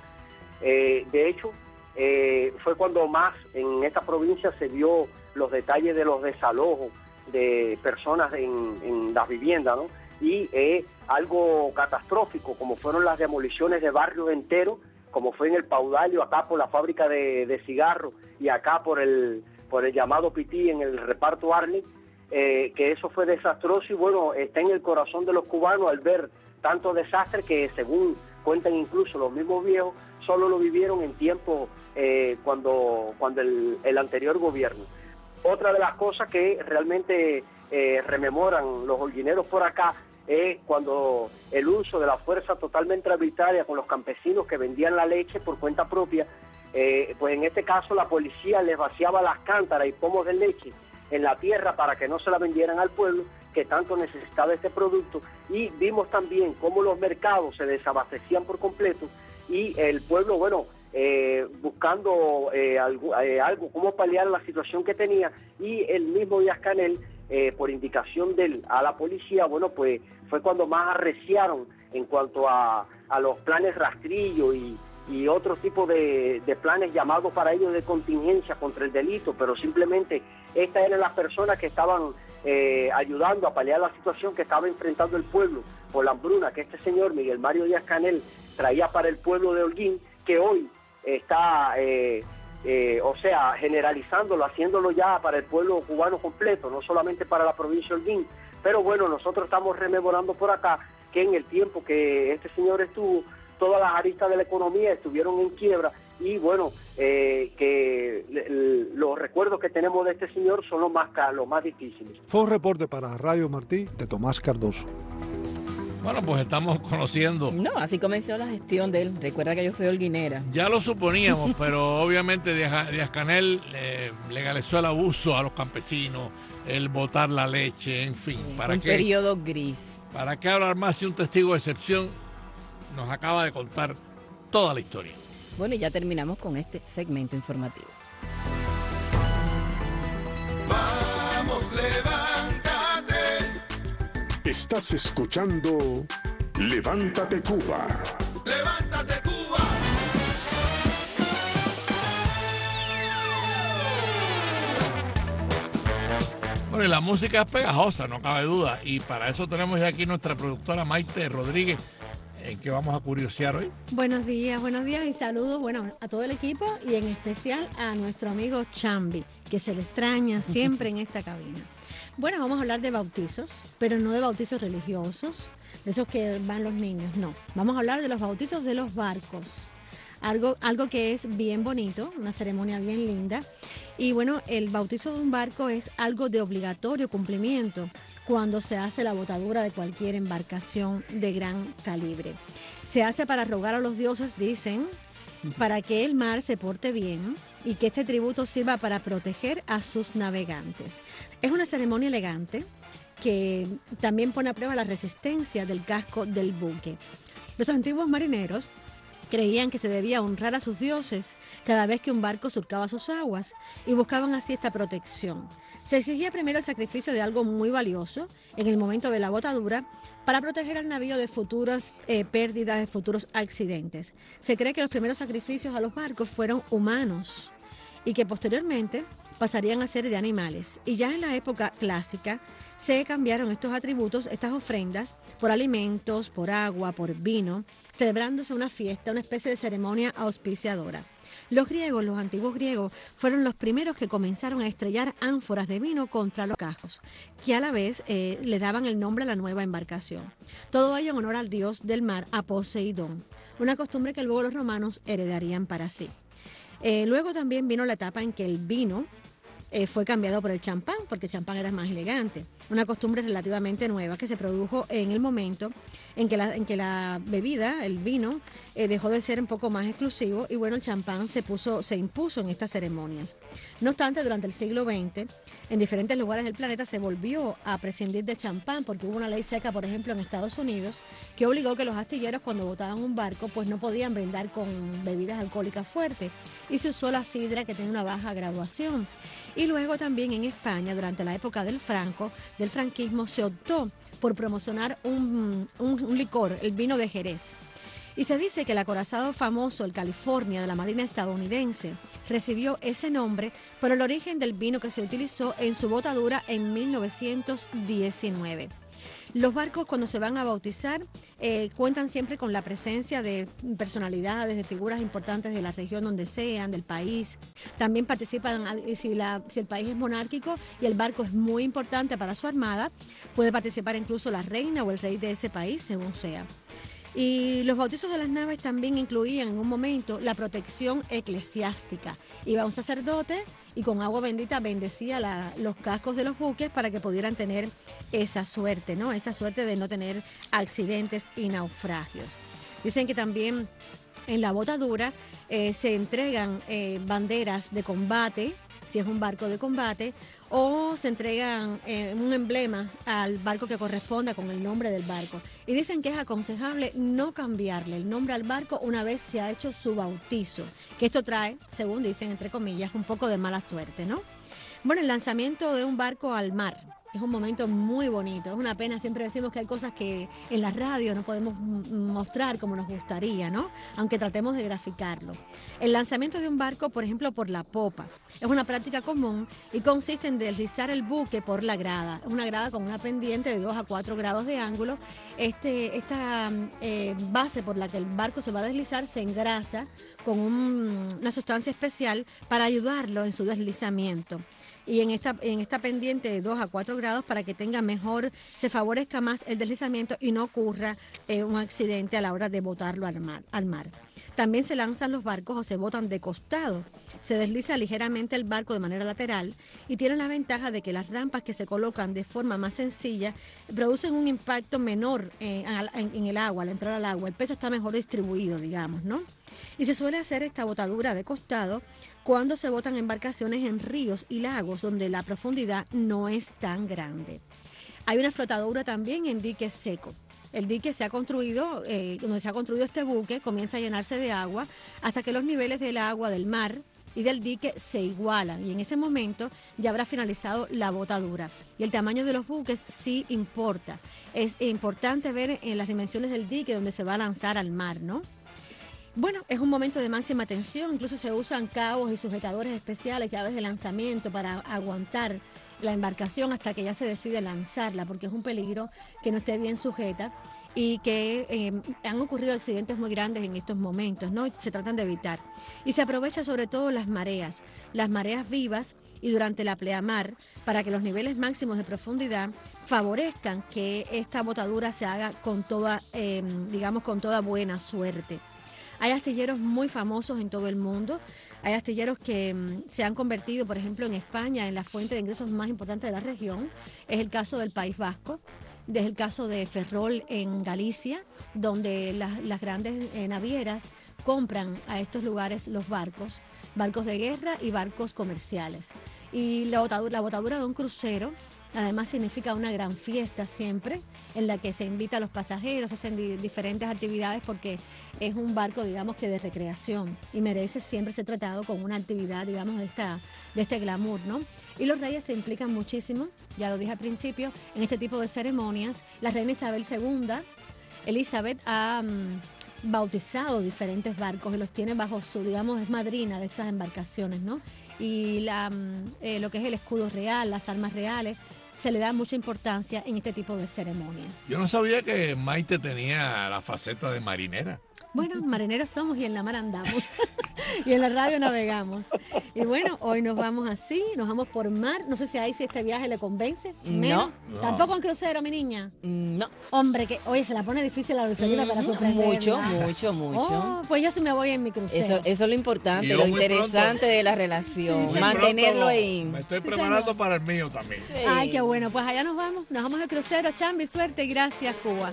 Eh, de hecho, eh, fue cuando más en esta provincia se vio los detalles de los desalojos de personas en, en las viviendas, ¿no? Y eh, algo catastrófico, como fueron las demoliciones de barrios enteros, como fue en el Paudalio, acá por la fábrica de, de cigarros, y acá por el, por el llamado Pití en el reparto Arni, eh, que eso fue desastroso y bueno, está en el corazón de los cubanos al ver tanto desastre que según cuentan incluso los mismos viejos, solo lo vivieron en tiempo eh, cuando, cuando el, el anterior gobierno. Otra de las cosas que realmente eh, rememoran los holguineros por acá es cuando el uso de la fuerza totalmente arbitraria con los campesinos que vendían la leche por cuenta propia, eh, pues en este caso la policía les vaciaba las cántaras y pomos de leche en la tierra para que no se la vendieran al pueblo que tanto necesitaba este producto, y vimos también cómo los mercados se desabastecían por completo y el pueblo, bueno, eh, buscando eh, algo, eh, algo, cómo paliar la situación que tenía, y el mismo Díaz-Canel, eh, por indicación de él a la policía, bueno, pues fue cuando más arreciaron en cuanto a, a los planes rastrillo y, y otro tipo de, de planes llamados para ellos de contingencia contra el delito, pero simplemente estas eran las personas que estaban eh, ayudando a paliar la situación que estaba enfrentando el pueblo por la hambruna que este señor Miguel Mario Díaz-Canel traía para el pueblo de Holguín, que hoy está, eh, eh, o sea, generalizándolo, haciéndolo ya para el pueblo cubano completo, no solamente para la provincia de Holguín. Pero bueno, nosotros estamos rememorando por acá que en el tiempo que este señor estuvo, todas las aristas de la economía estuvieron en quiebra y bueno, eh, que el, los recuerdos que tenemos de este señor son los más, los más difíciles. Fue un reporte para Radio Martí de Tomás Cardoso. Bueno, pues estamos conociendo. No, así comenzó la gestión de él. Recuerda que yo soy holguinera. Ya lo suponíamos, pero obviamente Díaz-Canel eh, legalizó el abuso a los campesinos, el botar la leche, en fin. Sí, ¿para un qué, periodo gris. ¿Para qué hablar más si un testigo de excepción nos acaba de contar toda la historia? Bueno, y ya terminamos con este segmento informativo. Vamos, levántate. Estás escuchando Levántate Cuba. Bueno, y la música es pegajosa, no cabe duda. Y para eso tenemos ya aquí nuestra productora Maite Rodríguez, en que vamos a curiosear hoy. Buenos días, buenos días y saludos, bueno, a todo el equipo y en especial a nuestro amigo Chambi, que se le extraña siempre en esta cabina. Bueno, vamos a hablar de bautizos, pero no de bautizos religiosos, de esos que van los niños, no. Vamos a hablar de los bautizos de los barcos. Algo, algo que es bien bonito, una ceremonia bien linda. Y bueno, el bautizo de un barco es algo de obligatorio cumplimiento cuando se hace la botadura de cualquier embarcación de gran calibre. Se hace para rogar a los dioses, dicen, para que el mar se porte bien y que este tributo sirva para proteger a sus navegantes. Es una ceremonia elegante que también pone a prueba la resistencia del casco del buque. Los antiguos marineros creían que se debía honrar a sus dioses cada vez que un barco surcaba sus aguas y buscaban así esta protección. Se exigía primero el sacrificio de algo muy valioso en el momento de la botadura para proteger al navío de futuras eh, pérdidas, de futuros accidentes. Se cree que los primeros sacrificios a los barcos fueron humanos y que posteriormente pasarían a ser de animales. Y ya en la época clásica se cambiaron estos atributos, estas ofrendas, por alimentos, por agua, por vino, celebrándose una fiesta, una especie de ceremonia auspiciadora. Los griegos, los antiguos griegos, fueron los primeros que comenzaron a estrellar ánforas de vino contra los cascos, que a la vez eh, le daban el nombre a la nueva embarcación. Todo ello en honor al dios del mar, a Poseidón, una costumbre que luego los romanos heredarían para sí. Eh, luego también vino la etapa en que el vino eh, fue cambiado por el champán, porque el champán era más elegante. Una costumbre relativamente nueva que se produjo en el momento en que la, en que la bebida, el vino, eh, dejó de ser un poco más exclusivo y bueno, el champán se, puso, se impuso en estas ceremonias. No obstante, durante el siglo veinte, en diferentes lugares del planeta se volvió a prescindir del champán porque hubo una ley seca, por ejemplo, en Estados Unidos, que obligó que los astilleros cuando botaban un barco pues no podían brindar con bebidas alcohólicas fuertes y se usó la sidra, que tiene una baja graduación. Y luego también en España, durante la época del Franco, del franquismo, se optó por promocionar un, un, un licor, el vino de Jerez. Y se dice que el acorazado famoso, el California, de la Marina estadounidense, recibió ese nombre por el origen del vino que se utilizó en su botadura en mil novecientos diecinueve. Los barcos, cuando se van a bautizar, eh, cuentan siempre con la presencia de personalidades, de figuras importantes de la región donde sean, del país. También participan, si, la, si el país es monárquico y el barco es muy importante para su armada, puede participar incluso la reina o el rey de ese país, según sea. Y los bautizos de las naves también incluían en un momento la protección eclesiástica. Iba un sacerdote y con agua bendita bendecía la, los cascos de los buques para que pudieran tener esa suerte, ¿no? Esa suerte de no tener accidentes y naufragios. Dicen que también en la botadura eh, se entregan eh, banderas de combate, si es un barco de combate, o se entregan eh, un emblema al barco que corresponda con el nombre del barco. Y dicen que es aconsejable no cambiarle el nombre al barco una vez se ha hecho su bautizo, que esto trae, según dicen, entre comillas, un poco de mala suerte, ¿no? Bueno, el lanzamiento de un barco al mar es un momento muy bonito. Es una pena, siempre decimos que hay cosas que en la radio no podemos mostrar como nos gustaría, ¿no? Aunque tratemos de graficarlo. El lanzamiento de un barco, por ejemplo, por la popa, es una práctica común y consiste en deslizar el buque por la grada. Es una grada con una pendiente de dos a cuatro grados de ángulo. Este, esta eh, base por la que el barco se va a deslizar se engrasa con un, una sustancia especial para ayudarlo en su deslizamiento. Y en esta, en esta pendiente de dos a cuatro grados para que tenga mejor, se favorezca más el deslizamiento y no ocurra eh, un accidente a la hora de botarlo al mar, al mar. También se lanzan los barcos o se botan de costado. Se desliza ligeramente el barco de manera lateral y tiene la ventaja de que las rampas que se colocan de forma más sencilla producen un impacto menor eh, en, en el agua, al entrar al agua. El peso está mejor distribuido, digamos, ¿no? Y se suele hacer esta botadura de costado cuando se botan embarcaciones en ríos y lagos donde la profundidad no es tan grande. Hay una flotadura también en diques secos. El dique se ha construido, eh, donde se ha construido este buque, comienza a llenarse de agua hasta que los niveles del agua del mar y del dique se igualan. Y en ese momento ya habrá finalizado la botadura. Y el tamaño de los buques sí importa. Es importante ver en las dimensiones del dique donde se va a lanzar al mar, ¿no? Bueno, es un momento de máxima tensión, incluso se usan cabos y sujetadores especiales, llaves de lanzamiento para aguantar la embarcación hasta que ya se decide lanzarla, porque es un peligro que no esté bien sujeta y que eh, han ocurrido accidentes muy grandes en estos momentos, ¿no? Se tratan de evitar. Y se aprovecha sobre todo las mareas, las mareas vivas y durante la pleamar para que los niveles máximos de profundidad favorezcan que esta botadura se haga con toda, eh, digamos, con toda buena suerte. Hay astilleros muy famosos en todo el mundo. Hay astilleros que um, se han convertido, por ejemplo, en España, en la fuente de ingresos más importante de la región. Es el caso del País Vasco, es el caso de Ferrol en Galicia, donde las, las grandes eh, navieras compran a estos lugares los barcos, barcos de guerra y barcos comerciales. Y la botadura, la botadura de un crucero, además, significa una gran fiesta siempre, en la que se invita a los pasajeros, se hacen di- diferentes actividades porque es un barco, digamos, que de recreación y merece siempre ser tratado con una actividad, digamos, de, esta, de este glamour, ¿no? Y los reyes se implican muchísimo, ya lo dije al principio, en este tipo de ceremonias. La reina Isabel segunda, Elizabeth, ha um, bautizado diferentes barcos y los tiene bajo su, digamos, es madrina de estas embarcaciones, ¿no? Y la, eh, lo que es el escudo real, las armas reales, se le da mucha importancia en este tipo de ceremonias. Yo no sabía que Maite tenía la faceta de marinera. Bueno, marineros somos y en la mar andamos. Y en la radio navegamos. Y bueno, hoy nos vamos así, nos vamos por mar. No sé si ahí si este viaje le convence. No. No. Tampoco en crucero, mi niña. No. Hombre, que oye, se la pone difícil a la Lucelina para sorprenderla. Mucho, mucho, mucho. Oh, pues yo sí me voy en mi crucero. Eso, eso es lo importante, Y yo lo muy interesante pronto- de la relación. Muy Mantenerlo pronto ahí. Me estoy Sí, preparando señor. para el mío también. Ay, qué bueno. Pues allá nos vamos. Nos vamos al crucero. Chambi, suerte y gracias, Cuba.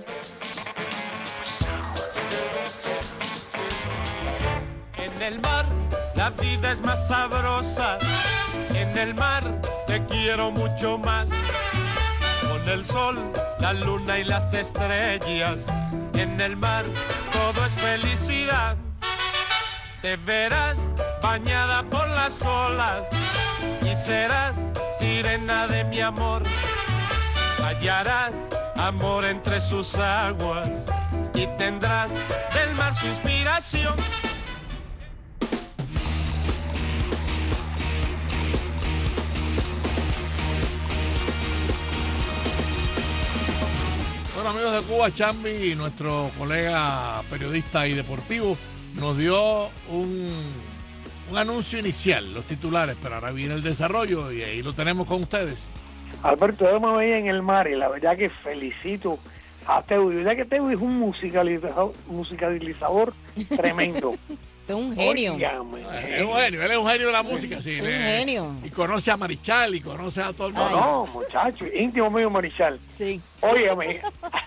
En el mar la vida es más sabrosa, en el mar te quiero mucho más. Con el sol, la luna y las estrellas, en el mar todo es felicidad. Te verás bañada por las olas y serás sirena de mi amor. Hallarás amor entre sus aguas y tendrás del mar su inspiración. Bueno, amigos de Cuba, Chambi, nuestro colega periodista y deportivo, nos dio un, un anuncio inicial, los titulares, pero ahora viene el desarrollo y ahí lo tenemos con ustedes. Alberto, yo me veía en el mar y la verdad que felicito a Teudi. La verdad que Teudi es un musicalizador, musicalizador tremendo. Es un genio. Óigame. Es un genio, él es un genio de la música, sí. Es un le- genio. Y conoce a Marichal y conoce a todo el No, mundo. no, muchacho, íntimo mío Marichal. Sí. Óigame.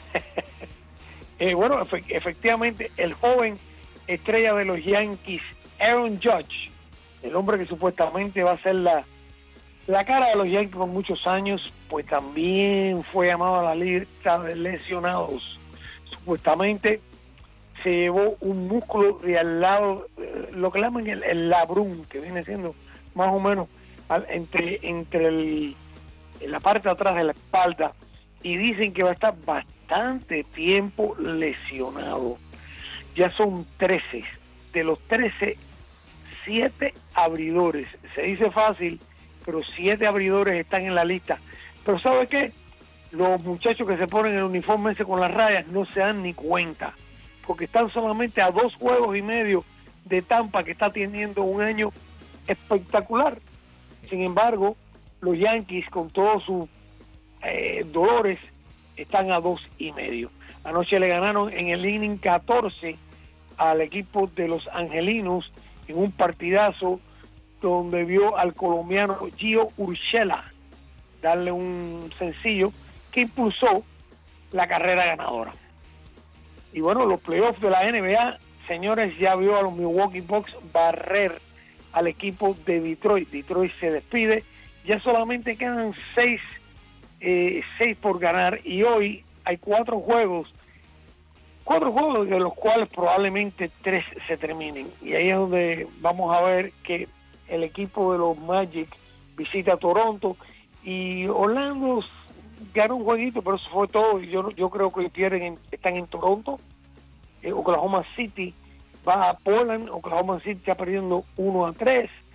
eh, bueno, efe- efectivamente, el joven estrella de los Yankees, Aaron Judge, el hombre que supuestamente va a ser la, la cara de los Yankees por muchos años, pues también fue llamado a la lista de lesionados. Supuestamente se llevó un músculo de al lado, eh, lo que llaman el, el labrum, que viene siendo más o menos al- entre, entre el, en la parte de atrás de la espalda, y dicen que va a estar bastante tiempo lesionado. Ya son trece. De los trece, siete abridores. Se dice fácil, pero siete abridores están en la lista. Pero ¿sabe qué? Los muchachos que se ponen el uniforme ese con las rayas no se dan ni cuenta, porque están solamente a dos juegos y medio de Tampa, que está teniendo un año espectacular. Sin embargo, los Yankees, con todos sus eh, dolores, están a dos y medio. Anoche le ganaron en el inning catorce al equipo de los angelinos en un partidazo donde vio al colombiano Gio Urshela darle un sencillo que impulsó la carrera ganadora. Y bueno, los playoffs de la N B A, señores, ya vio a los Milwaukee Bucks barrer al equipo de Detroit. Detroit se despide, ya solamente quedan seis, eh, seis por ganar, y hoy hay cuatro juegos, cuatro juegos de los cuales probablemente tres se terminen. Y ahí es donde vamos a ver que el equipo de los Magic visita a Toronto, y Orlando ganó un jueguito, pero eso fue todo. Yo yo creo que pierden en- están en Toronto. eh, Oklahoma City va a Portland. Oklahoma City está perdiendo uno a tres,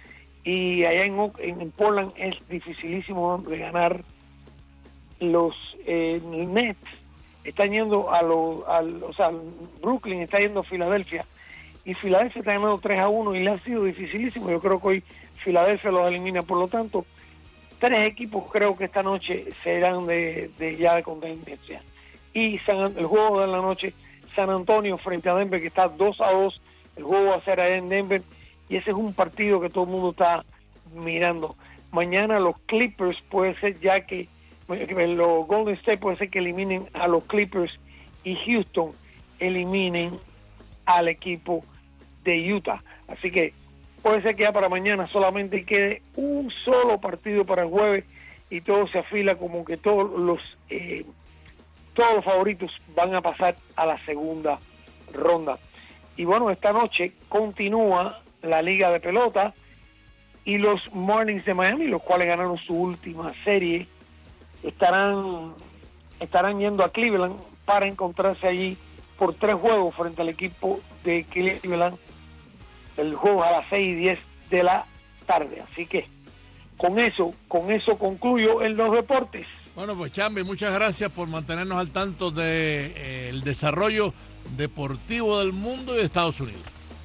y allá en, en Portland es dificilísimo de ganar. Los eh, Nets están yendo a los, al, o sea, Brooklyn está yendo a Filadelfia, y Filadelfia está ganando tres a uno y le ha sido dificilísimo. Yo creo que hoy Filadelfia los elimina, por lo tanto, tres equipos creo que esta noche serán de, de ya de contendencia. Y San, el juego de la noche, San Antonio frente a Denver, que está dos a dos, el juego va a ser allá en Denver, y ese es un partido que todo el mundo está mirando. Mañana los Clippers puede ser ya que los Golden State puede ser que eliminen a los Clippers, y Houston eliminen al equipo de Utah. Así que puede ser que ya para mañana solamente quede un solo partido para el jueves, y todo se afila como que todos los eh, todos los favoritos van a pasar a la segunda ronda. Y bueno, esta noche continúa la Liga de Pelota, y los Marlins de Miami, los cuales ganaron su última serie, estarán estarán yendo a Cleveland para encontrarse allí por tres juegos frente al equipo de Cleveland. El juego a las seis y diez de la tarde. Así que con eso, con eso concluyo en los deportes. Bueno, pues Chambi, muchas gracias por mantenernos al tanto del de, eh, desarrollo deportivo del mundo y de Estados Unidos.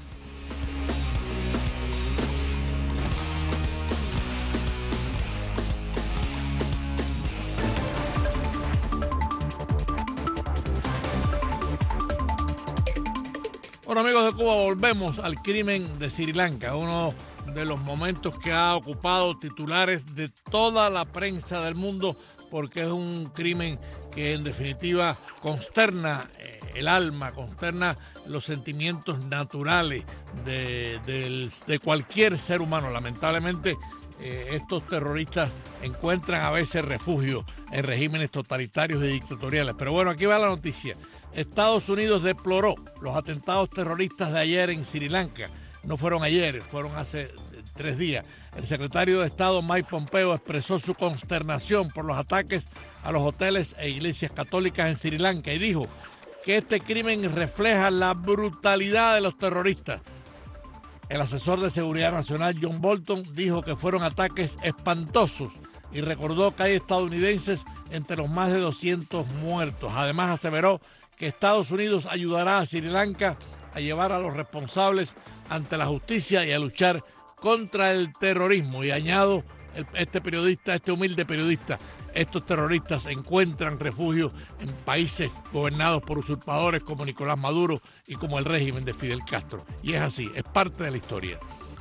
Bueno, amigos de Cuba, volvemos al crimen de Sri Lanka, uno de los momentos que ha ocupado titulares de toda la prensa del mundo, porque es un crimen que en definitiva consterna eh, el alma, consterna los sentimientos naturales de, de, de cualquier ser humano. Lamentablemente, eh, estos terroristas encuentran a veces refugio en regímenes totalitarios y dictatoriales. Pero bueno, aquí va la noticia. Estados Unidos deploró los atentados terroristas de ayer en Sri Lanka. No fueron ayer, fueron hace tres días. El secretario de Estado Mike Pompeo expresó su consternación por los ataques a los hoteles e iglesias católicas en Sri Lanka y dijo que este crimen refleja la brutalidad de los terroristas. El asesor de Seguridad Nacional John Bolton dijo que fueron ataques espantosos y recordó que hay estadounidenses entre los más de doscientos muertos. Además aseveró que Estados Unidos ayudará a Sri Lanka a llevar a los responsables ante la justicia y a luchar contra el terrorismo. Y añado, el, este periodista, este humilde periodista, estos terroristas encuentran refugio en países gobernados por usurpadores como Nicolás Maduro y como el régimen de Fidel Castro. Y es así, es parte de la historia.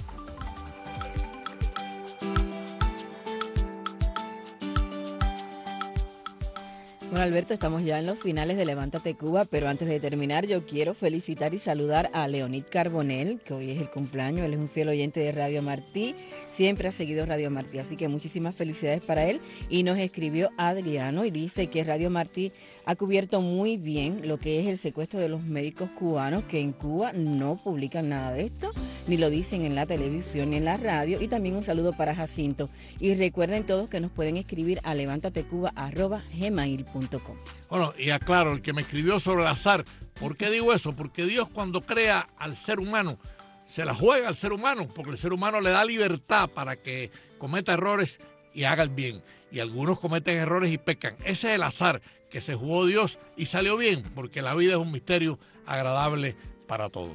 Bueno, Alberto, estamos ya en los finales de Levántate Cuba, pero antes de terminar yo quiero felicitar y saludar a Leonid Carbonell, que hoy es el cumpleaños. Él es un fiel oyente de Radio Martí, siempre ha seguido Radio Martí, así que muchísimas felicidades para él. Y nos escribió Adriano y dice que Radio Martí ha cubierto muy bien lo que es el secuestro de los médicos cubanos, que en Cuba no publican nada de esto, ni lo dicen en la televisión ni en la radio. Y también un saludo para Jacinto. Y recuerden todos que nos pueden escribir a levántatecuba arroba gmail punto com. Bueno, y aclaro, el que me escribió sobre el azar, ¿por qué digo eso? Porque Dios, cuando crea al ser humano, se la juega al ser humano, porque el ser humano le da libertad para que cometa errores y haga el bien. Y algunos cometen errores y pecan. Ese es el azar que se jugó Dios y salió bien, porque la vida es un misterio agradable para todos.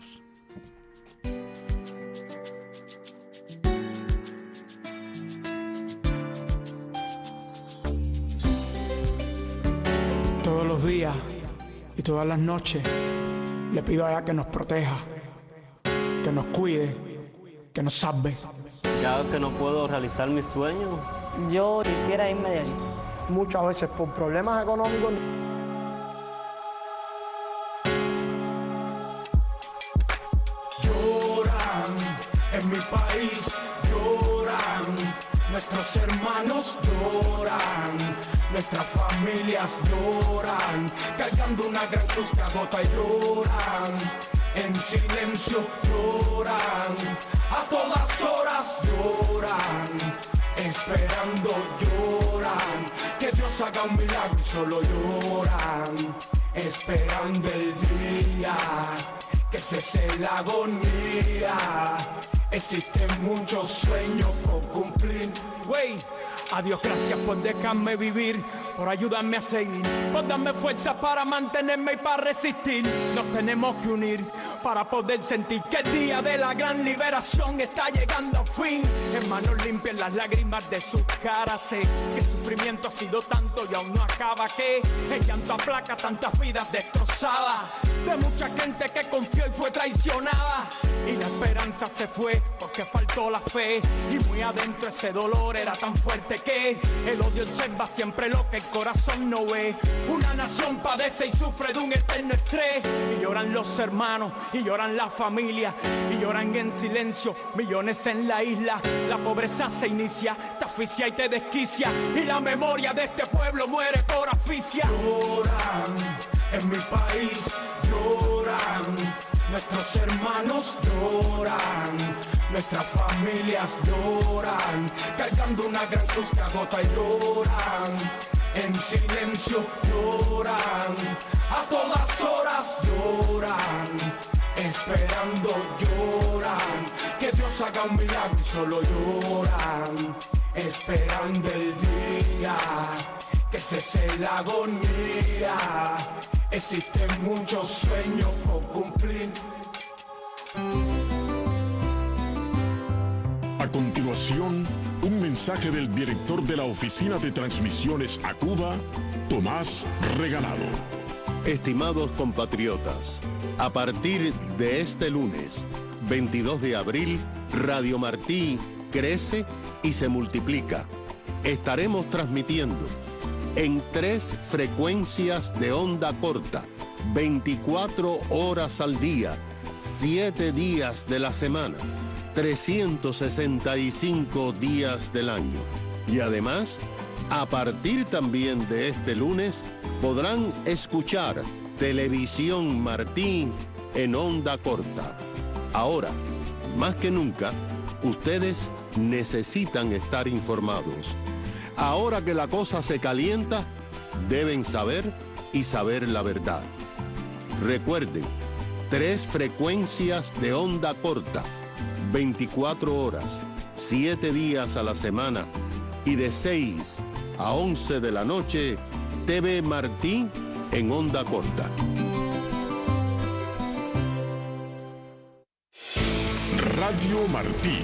Todos los días y todas las noches le pido a ella que nos proteja, que nos cuide, que nos salve. Ya que no puedo realizar mis sueños, yo quisiera irme de aquí. Muchas veces por problemas económicos. Lloran en mi país, lloran, nuestros hermanos lloran, nuestras familias lloran, cargando una gran cruz que agota y lloran, en silencio lloran, a todas horas lloran, esperando lloran, que Dios haga un milagro y solo lloran, esperando el día, que cese la agonía, Existen muchos sueños por cumplir. Wey, adiós, gracias por dejarme vivir, por ayudarme a seguir, por darme fuerza para mantenerme y para resistir. Nos tenemos que unir para poder sentir que el día de la gran liberación está llegando a fin. En manos limpias las lágrimas de sus caras. Sé que el sufrimiento ha sido tanto y aún no acaba, que el llanto aplaca tantas vidas destrozadas, de mucha gente que confió y fue traicionada. Y la esperanza se fue porque faltó la fe, y muy adentro ese dolor era tan fuerte que el odio observa siempre lo que el corazón no ve. Una nación padece y sufre de un eterno estrés, y lloran los hermanos, y lloran la familia, y lloran en silencio millones en la isla. La pobreza se inicia, te asfixia y te desquicia, y la memoria de este pueblo muere por asfixia. Lloran en mi país, lloran nuestros hermanos, lloran nuestras familias, lloran cargando una gran cruz que agota y lloran en silencio, lloran a todas horas, lloran esperando, lloran que Dios haga un milagro y solo lloran esperando el día que cese la agonía. Existen muchos sueños por cumplir. A continuación, un mensaje del director de la Oficina de Transmisiones a Cuba, Tomás Regalado. Estimados compatriotas, a partir de este lunes, veintidós de abril, Radio Martí crece y se multiplica. Estaremos transmitiendo en tres frecuencias de onda corta, veinticuatro horas al día, siete días de la semana, trescientos sesenta y cinco días del año. Y además, a partir también de este lunes, podrán escuchar Televisión Martí en onda corta. Ahora, más que nunca, ustedes necesitan estar informados. Ahora que la cosa se calienta, deben saber y saber la verdad. Recuerden, tres frecuencias de onda corta, veinticuatro horas, siete días a la semana, y de seis a once de la noche, T V Martí en onda corta. Radio Martí.